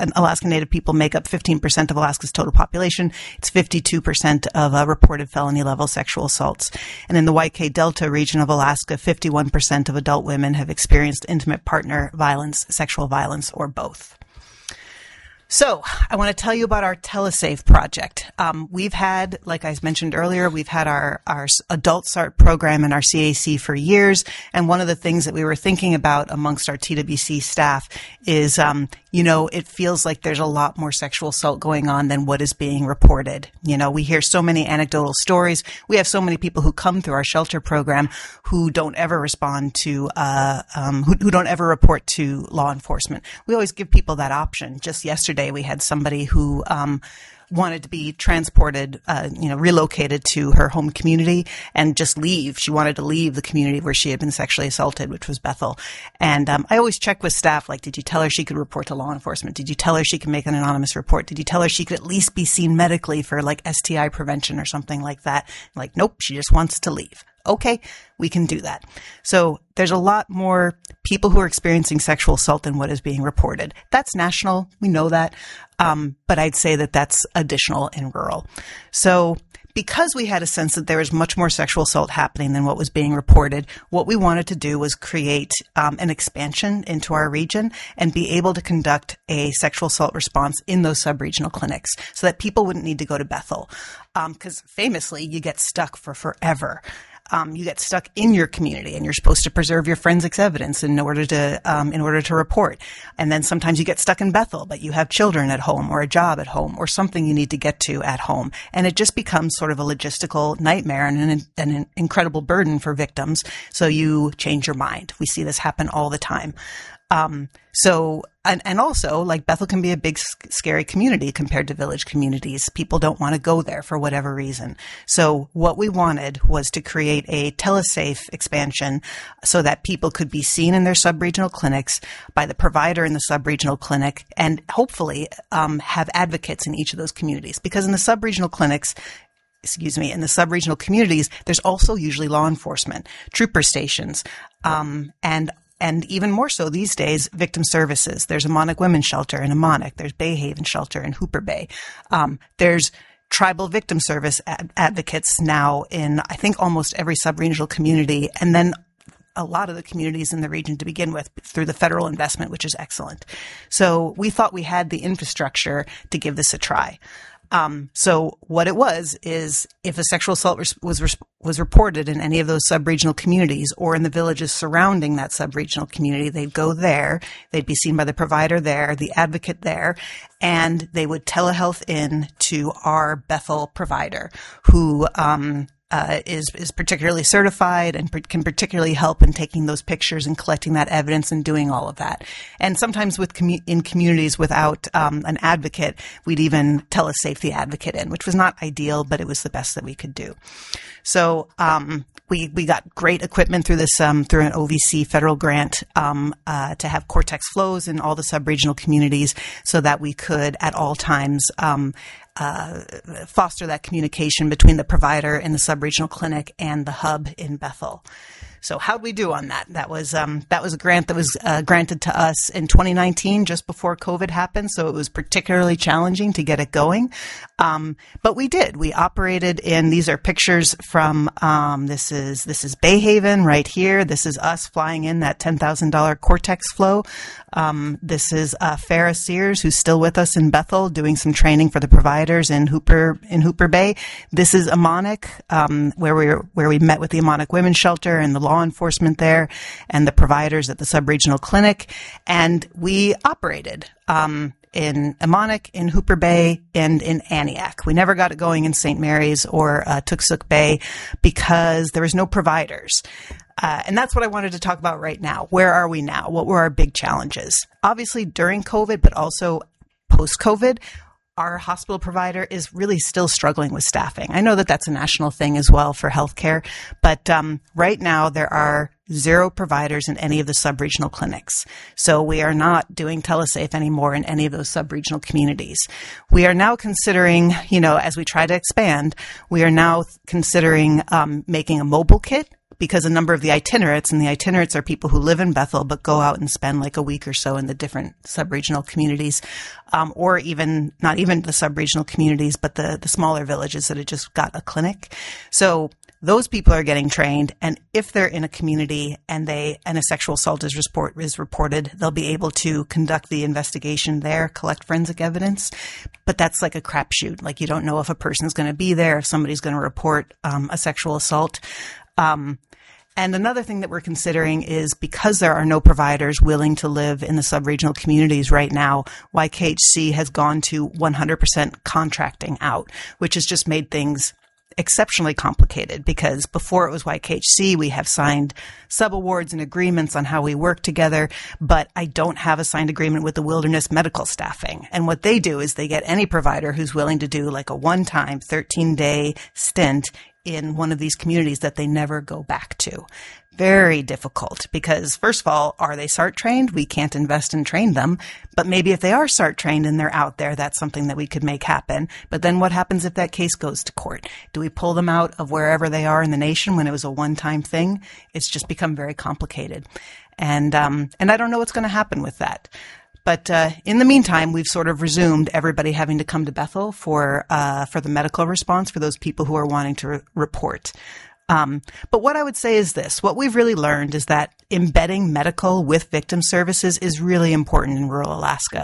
Alaska Native people make up 15% of Alaska's total population. It's 52% of reported felony level sexual assaults. And in the YK Delta region of Alaska, 51% of adult women have experienced intimate partner violence, sexual violence, or both. So I want to tell you about our TeleSafe project. We've had, like I mentioned earlier, we've had our adult SART program in our CAC for years. And one of the things that we were thinking about amongst our TWC staff is, it feels like there's a lot more sexual assault going on than what is being reported. We hear so many anecdotal stories. We have so many people who come through our shelter program who don't ever respond to, who don't ever report to law enforcement. We always give people that option. Just yesterday, we had somebody who wanted to be transported, relocated to her home community and just leave. She wanted to leave the community where she had been sexually assaulted, which was Bethel. And I always check with staff, like, did you tell her she could report to law enforcement? Did you tell her she could make an anonymous report? Did you tell her she could at least be seen medically for like STI prevention or something like that? Like, nope, she just wants to leave. Okay, we can do that. So there's a lot more people who are experiencing sexual assault than what is being reported. That's national. We know that. But I'd say that that's additional in rural. So because we had a sense that there was much more sexual assault happening than what was being reported, what we wanted to do was create an expansion into our region and be able to conduct a sexual assault response in those sub-regional clinics so that people wouldn't need to go to Bethel. Because famously, you get stuck for forever. You get stuck in your community, and you're supposed to preserve your forensics evidence in order to report. And then sometimes you get stuck in Bethel, but you have children at home or a job at home or something you need to get to at home. And it just becomes sort of a logistical nightmare and an incredible burden for victims. So you change your mind. We see this happen all the time. And also, like, Bethel can be a big, scary community compared to village communities. People don't want to go there for whatever reason. So what we wanted was to create a TeleSafe expansion so that people could be seen in their sub-regional clinics by the provider in the sub-regional clinic and hopefully have advocates in each of those communities. Because in the sub-regional clinics, in the sub-regional communities, there's also usually law enforcement, trooper stations, and even more so these days, victim services. There's a Amonik Women's Shelter in Amonik. There's Bayhaven Shelter in Hooper Bay. There's tribal victim service advocates now in, I think, almost every sub-regional community, and then a lot of the communities in the region to begin with through the federal investment, which is excellent. So we thought we had the infrastructure to give this a try. So what it was is if a sexual assault was reported in any of those sub-regional communities or in the villages surrounding that sub-regional community, they'd go there, they'd be seen by the provider there, the advocate there, and they would telehealth in to our Bethel provider who is particularly certified and can particularly help in taking those pictures and collecting that evidence and doing all of that. And sometimes in communities without an advocate, we'd even TeleSafe the advocate in, which was not ideal, but it was the best that we could do. So we got great equipment through this through an OVC federal grant to have Cortex flows in all the sub-regional communities so that we could at all times foster that communication between the provider in the sub-regional clinic and the hub in Bethel. So how'd we do on that? That was a grant that was granted to us in 2019, just before COVID happened. So it was particularly challenging to get it going. But we did. We operated in, these are pictures from, this is Bayhaven right here. This is us flying in that $10,000 Cortex flow. This is Farah Sears, who's still with us in Bethel, doing some training for the providers in Hooper Bay. This is Amonik, where we met with the Amonik Women's Shelter and the law enforcement there and the providers at the sub-regional clinic, and we operated in Amonik, in Hooper Bay, and in Aniak. We never got it going in St. Mary's or Tuksuk Bay because there was no providers. And that's what I wanted to talk about right now. Where are we now? What were our big challenges? Obviously during COVID, but also post-COVID, our hospital provider is really still struggling with staffing. I know that that's a national thing as well for healthcare, but right now there are 0 providers in any of the sub-regional clinics. So we are not doing TeleSafe anymore in any of those sub-regional communities. We are now considering, as we try to expand, we are now considering making a mobile kit, because a number of the itinerates, and the itinerates are people who live in Bethel but go out and spend like a week or so in the different sub-regional communities, or even not even the sub-regional communities, but the smaller villages that had just got a clinic. So those people are getting trained, and if they're in a community and a sexual assault is reported, they'll be able to conduct the investigation there, collect forensic evidence. But that's like a crapshoot. Like, you don't know if a person's going to be there, if somebody's going to report a sexual assault. And another thing that we're considering is, because there are no providers willing to live in the sub-regional communities right now, YKHC has gone to 100% contracting out, which has just made things exceptionally complicated, because before it was YKHC, we have signed subawards and agreements on how we work together, but I don't have a signed agreement with the Wilderness Medical Staffing. And what they do is they get any provider who's willing to do like a one-time 13-day stint in one of these communities that they never go back to. Very difficult, because first of all, are they SART trained? We can't invest and train them. But maybe if they are SART trained and they're out there, that's something that we could make happen. But then what happens if that case goes to court? Do we pull them out of wherever they are in the nation when it was a one-time thing? It's just become very complicated. And I don't know what's going to happen with that. But in the meantime, we've sort of resumed everybody having to come to Bethel for the medical response for those people who are wanting to report. But what I would say is this. What we've really learned is that embedding medical with victim services is really important in rural Alaska.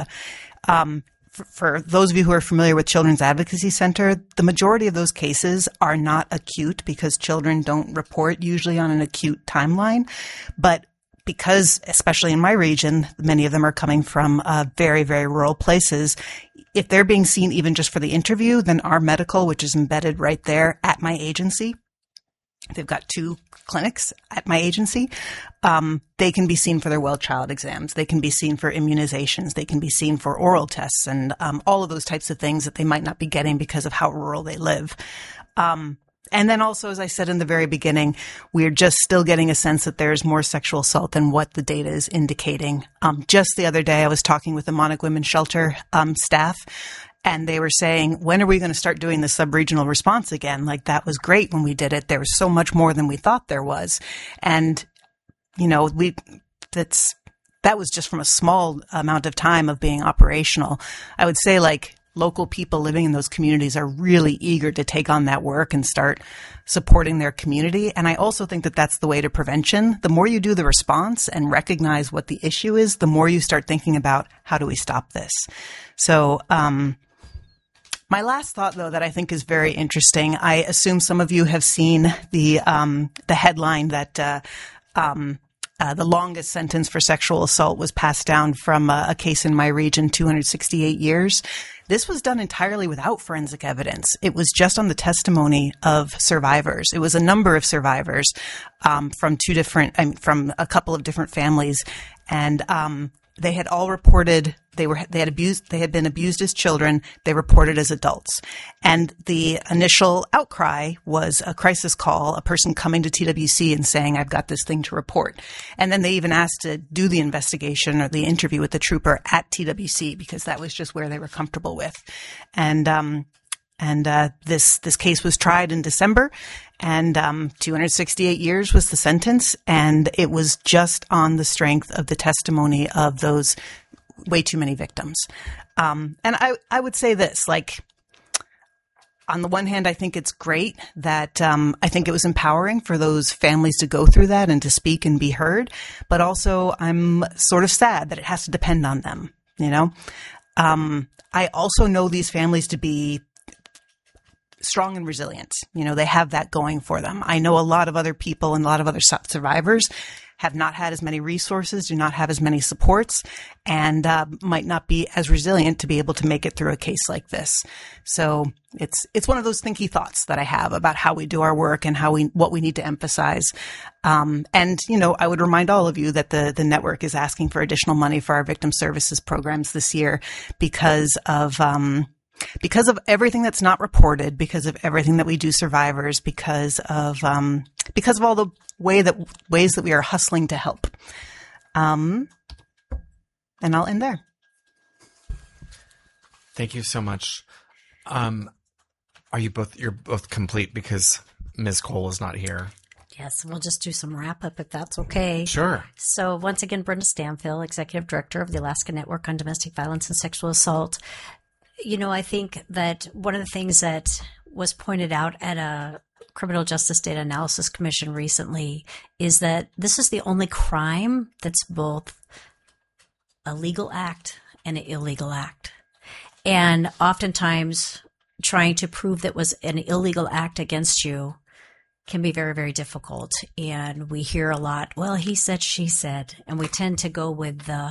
For those of you who are familiar with Children's Advocacy Center, the majority of those cases are not acute, because children don't report usually on an acute timeline. But because, especially in my region, many of them are coming from very, very rural places, if they're being seen even just for the interview, then our medical, which is embedded right there at my agency, they've got 2 clinics at my agency. They can be seen for their well child exams. They can be seen for immunizations. They can be seen for oral tests and all of those types of things that they might not be getting because of how rural they live. And then also, as I said in the very beginning, we're just still getting a sense that there's more sexual assault than what the data is indicating. Just the other day, I was talking with the Monarch Women's Shelter staff, and they were saying, when are we going to start doing the sub-regional response again? Like, that was great when we did it. There was so much more than we thought there was. And, you know, that was just from a small amount of time of being operational. I would say, like, local people living in those communities are really eager to take on that work and start supporting their community. And I also think that that's the way to prevention. The more you do the response and recognize what the issue is, the more you start thinking about, how do we stop this? So, my last thought, though, that I think is very interesting, I assume some of you have seen the headline that the longest sentence for sexual assault was passed down from a case in my region, 268 years. This was done entirely without forensic evidence. It was just on the testimony of survivors. It was a number of survivors from a couple of different families, and they had all reported they had been abused as children. They reported as adults. And the initial outcry was a crisis call, a person coming to TWC and saying, I've got this thing to report. And then they even asked to do the investigation or the interview with the trooper at TWC, because that was just where they were comfortable with. And this case was tried in December, and 268 years was the sentence, and it was just on the strength of the testimony of those way too many victims. And I would say this, like, on the one hand, I think it's great that I think it was empowering for those families to go through that and to speak and be heard, but also I'm sort of sad that it has to depend on them, you know? I also know these families to be strong and resilient. You know, they have that going for them. I know a lot of other people and a lot of other survivors have not had as many resources, do not have as many supports, and might not be as resilient to be able to make it through a case like this. So it's one of those thinky thoughts that I have about how we do our work and what we need to emphasize. And, you know, I would remind all of you that the network is asking for additional money for our victim services programs this year because of everything that's not reported, because of everything that we do survivors, because of all the ways that we are hustling to help. And I'll end there. Thank you so much. You're both complete because Ms. Cole is not here? Yes, we'll just do some wrap up if that's okay. Sure. So once again, Brenda Stanfill, Executive Director of the Alaska Network on Domestic Violence and Sexual Assault. You know, I think that one of the things that was pointed out at a Criminal Justice Data Analysis Commission recently is that this is the only crime that's both a legal act and an illegal act. And oftentimes trying to prove that was an illegal act against you can be very, very difficult. And we hear a lot, well, he said, she said, and we tend to go with the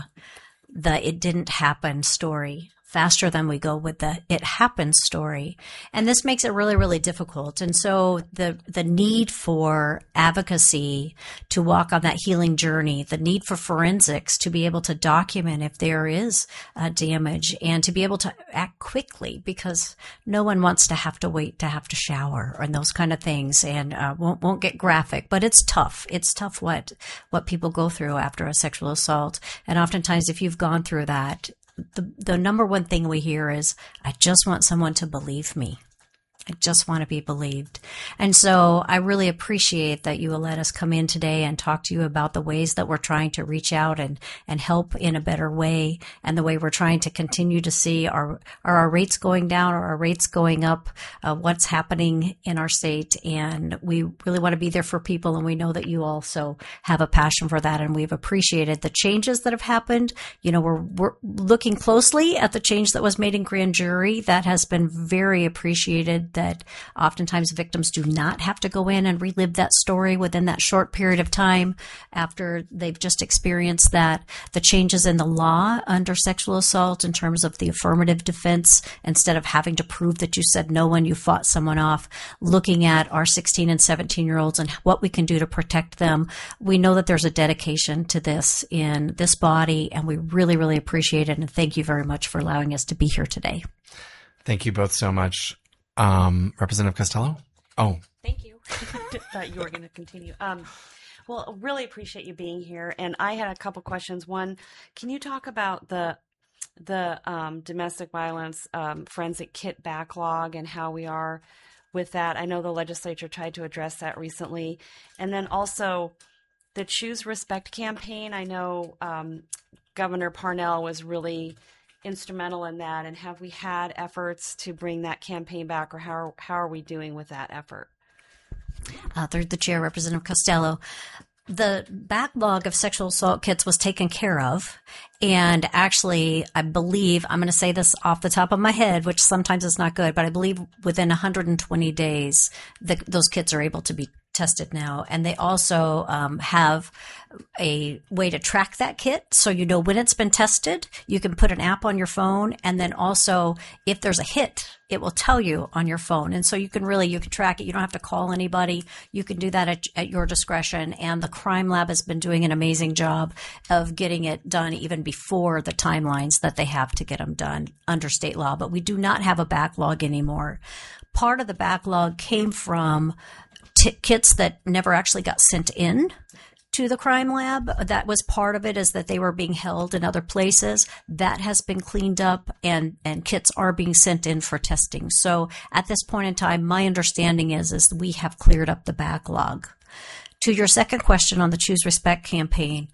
it didn't happen story faster than we go with the it happened story. And this makes it really, really difficult. And so the need for advocacy to walk on that healing journey, the need for forensics to be able to document if there is damage and to be able to act quickly, because no one wants to have to wait to have to shower and those kind of things, and won't get graphic, but it's tough. It's tough what people go through after a sexual assault. And oftentimes if you've gone through that, the number one thing we hear is, I just want someone to believe me. I just want to be believed. And so I really appreciate that you will let us come in today and talk to you about the ways that we're trying to reach out and help in a better way, and the way we're trying to continue to see are our rates going down or our rates going up, what's happening in our state. And we really want to be there for people, and we know that you also have a passion for that, and we've appreciated the changes that have happened. You know, we're looking closely at the change that was made in grand jury. That has been very appreciated, that oftentimes victims do not have to go in and relive that story within that short period of time after they've just experienced that. The changes in the law under sexual assault in terms of the affirmative defense, instead of having to prove that you said no when you fought someone off, looking at our 16 and 17-year-olds and what we can do to protect them. We know that there's a dedication to this in this body, and we really, really appreciate it. And thank you very much for allowing us to be here today. Thank you both so much. Representative Costello? Oh. Thank you. Thought you were going to continue. Well, really appreciate you being here. And I had a couple questions. One, can you talk about the domestic violence forensic kit backlog and how we are with that? I know the legislature tried to address that recently. And then also the Choose Respect campaign. I know Governor Parnell was really instrumental in that, and have we had efforts to bring that campaign back, or how are we doing with that effort? Through the chair, Representative Costello, the backlog of sexual assault kits was taken care of, and actually, I believe, I'm going to say this off the top of my head, which sometimes is not good, but I believe within 120 days, those kits are able to be tested now. And they also have a way to track that kit, so you know when it's been tested. You can put an app on your phone, and then also if there's a hit, it will tell you on your phone. And so you can track it. You don't have to call anybody. You can do that at your discretion. And the Crime Lab has been doing an amazing job of getting it done even before the timelines that they have to get them done under state law. But we do not have a backlog anymore. Part of the backlog came from kits that never actually got sent in to the Crime Lab. That was part of it, is that they were being held in other places. That has been cleaned up, and kits are being sent in for testing. So at this point in time, my understanding is we have cleared up the backlog. To your second question on the Choose Respect campaign,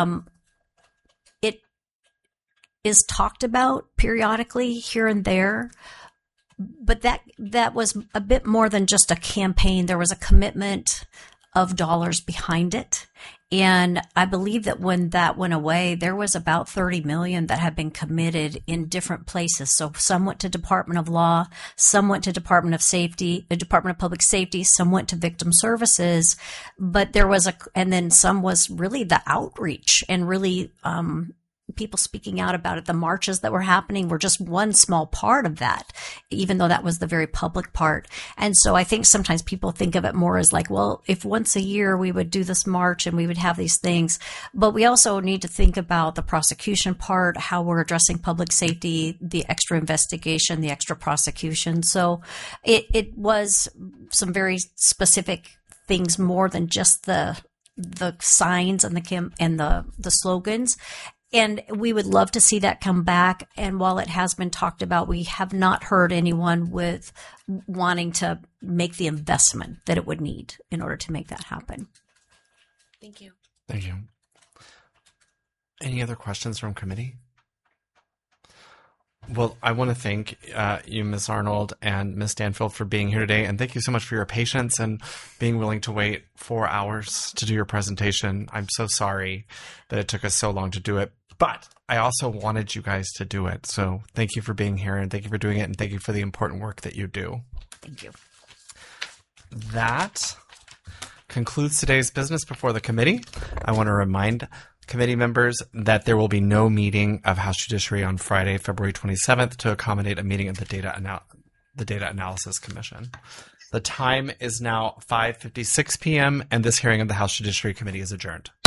it is talked about periodically here and there. But that was a bit more than just a campaign. There was a commitment of dollars behind it. And I believe that when that went away, there was about $30 million that had been committed in different places. So some went to Department of Law, some went to Department of Public Safety, some went to Victim Services. But there was and then some was really the outreach and really, people speaking out about it. The marches that were happening were just one small part of that, even though that was the very public part. And so I think sometimes people think of it more as like, well, if once a year we would do this march and we would have these things, but we also need to think about the prosecution part, how we're addressing public safety, the extra investigation, the extra prosecution. So it was some very specific things, more than just the signs and the slogans. And we would love to see that come back. And while it has been talked about, we have not heard anyone with wanting to make the investment that it would need in order to make that happen. Thank you. Thank you. Any other questions from committee? Well, I want to thank you, Ms. Arnold and Ms. Stanfield, for being here today. And thank you so much for your patience and being willing to wait 4 hours to do your presentation. I'm so sorry that it took us so long to do it. But I also wanted you guys to do it. So thank you for being here, and thank you for doing it, and thank you for the important work that you do. Thank you. That concludes today's business before the committee. I want to remind committee members that there will be no meeting of House Judiciary on Friday, February 27th to accommodate a meeting of the Data Analysis Commission. The time is now 5:56 p.m. and this hearing of the House Judiciary Committee is adjourned.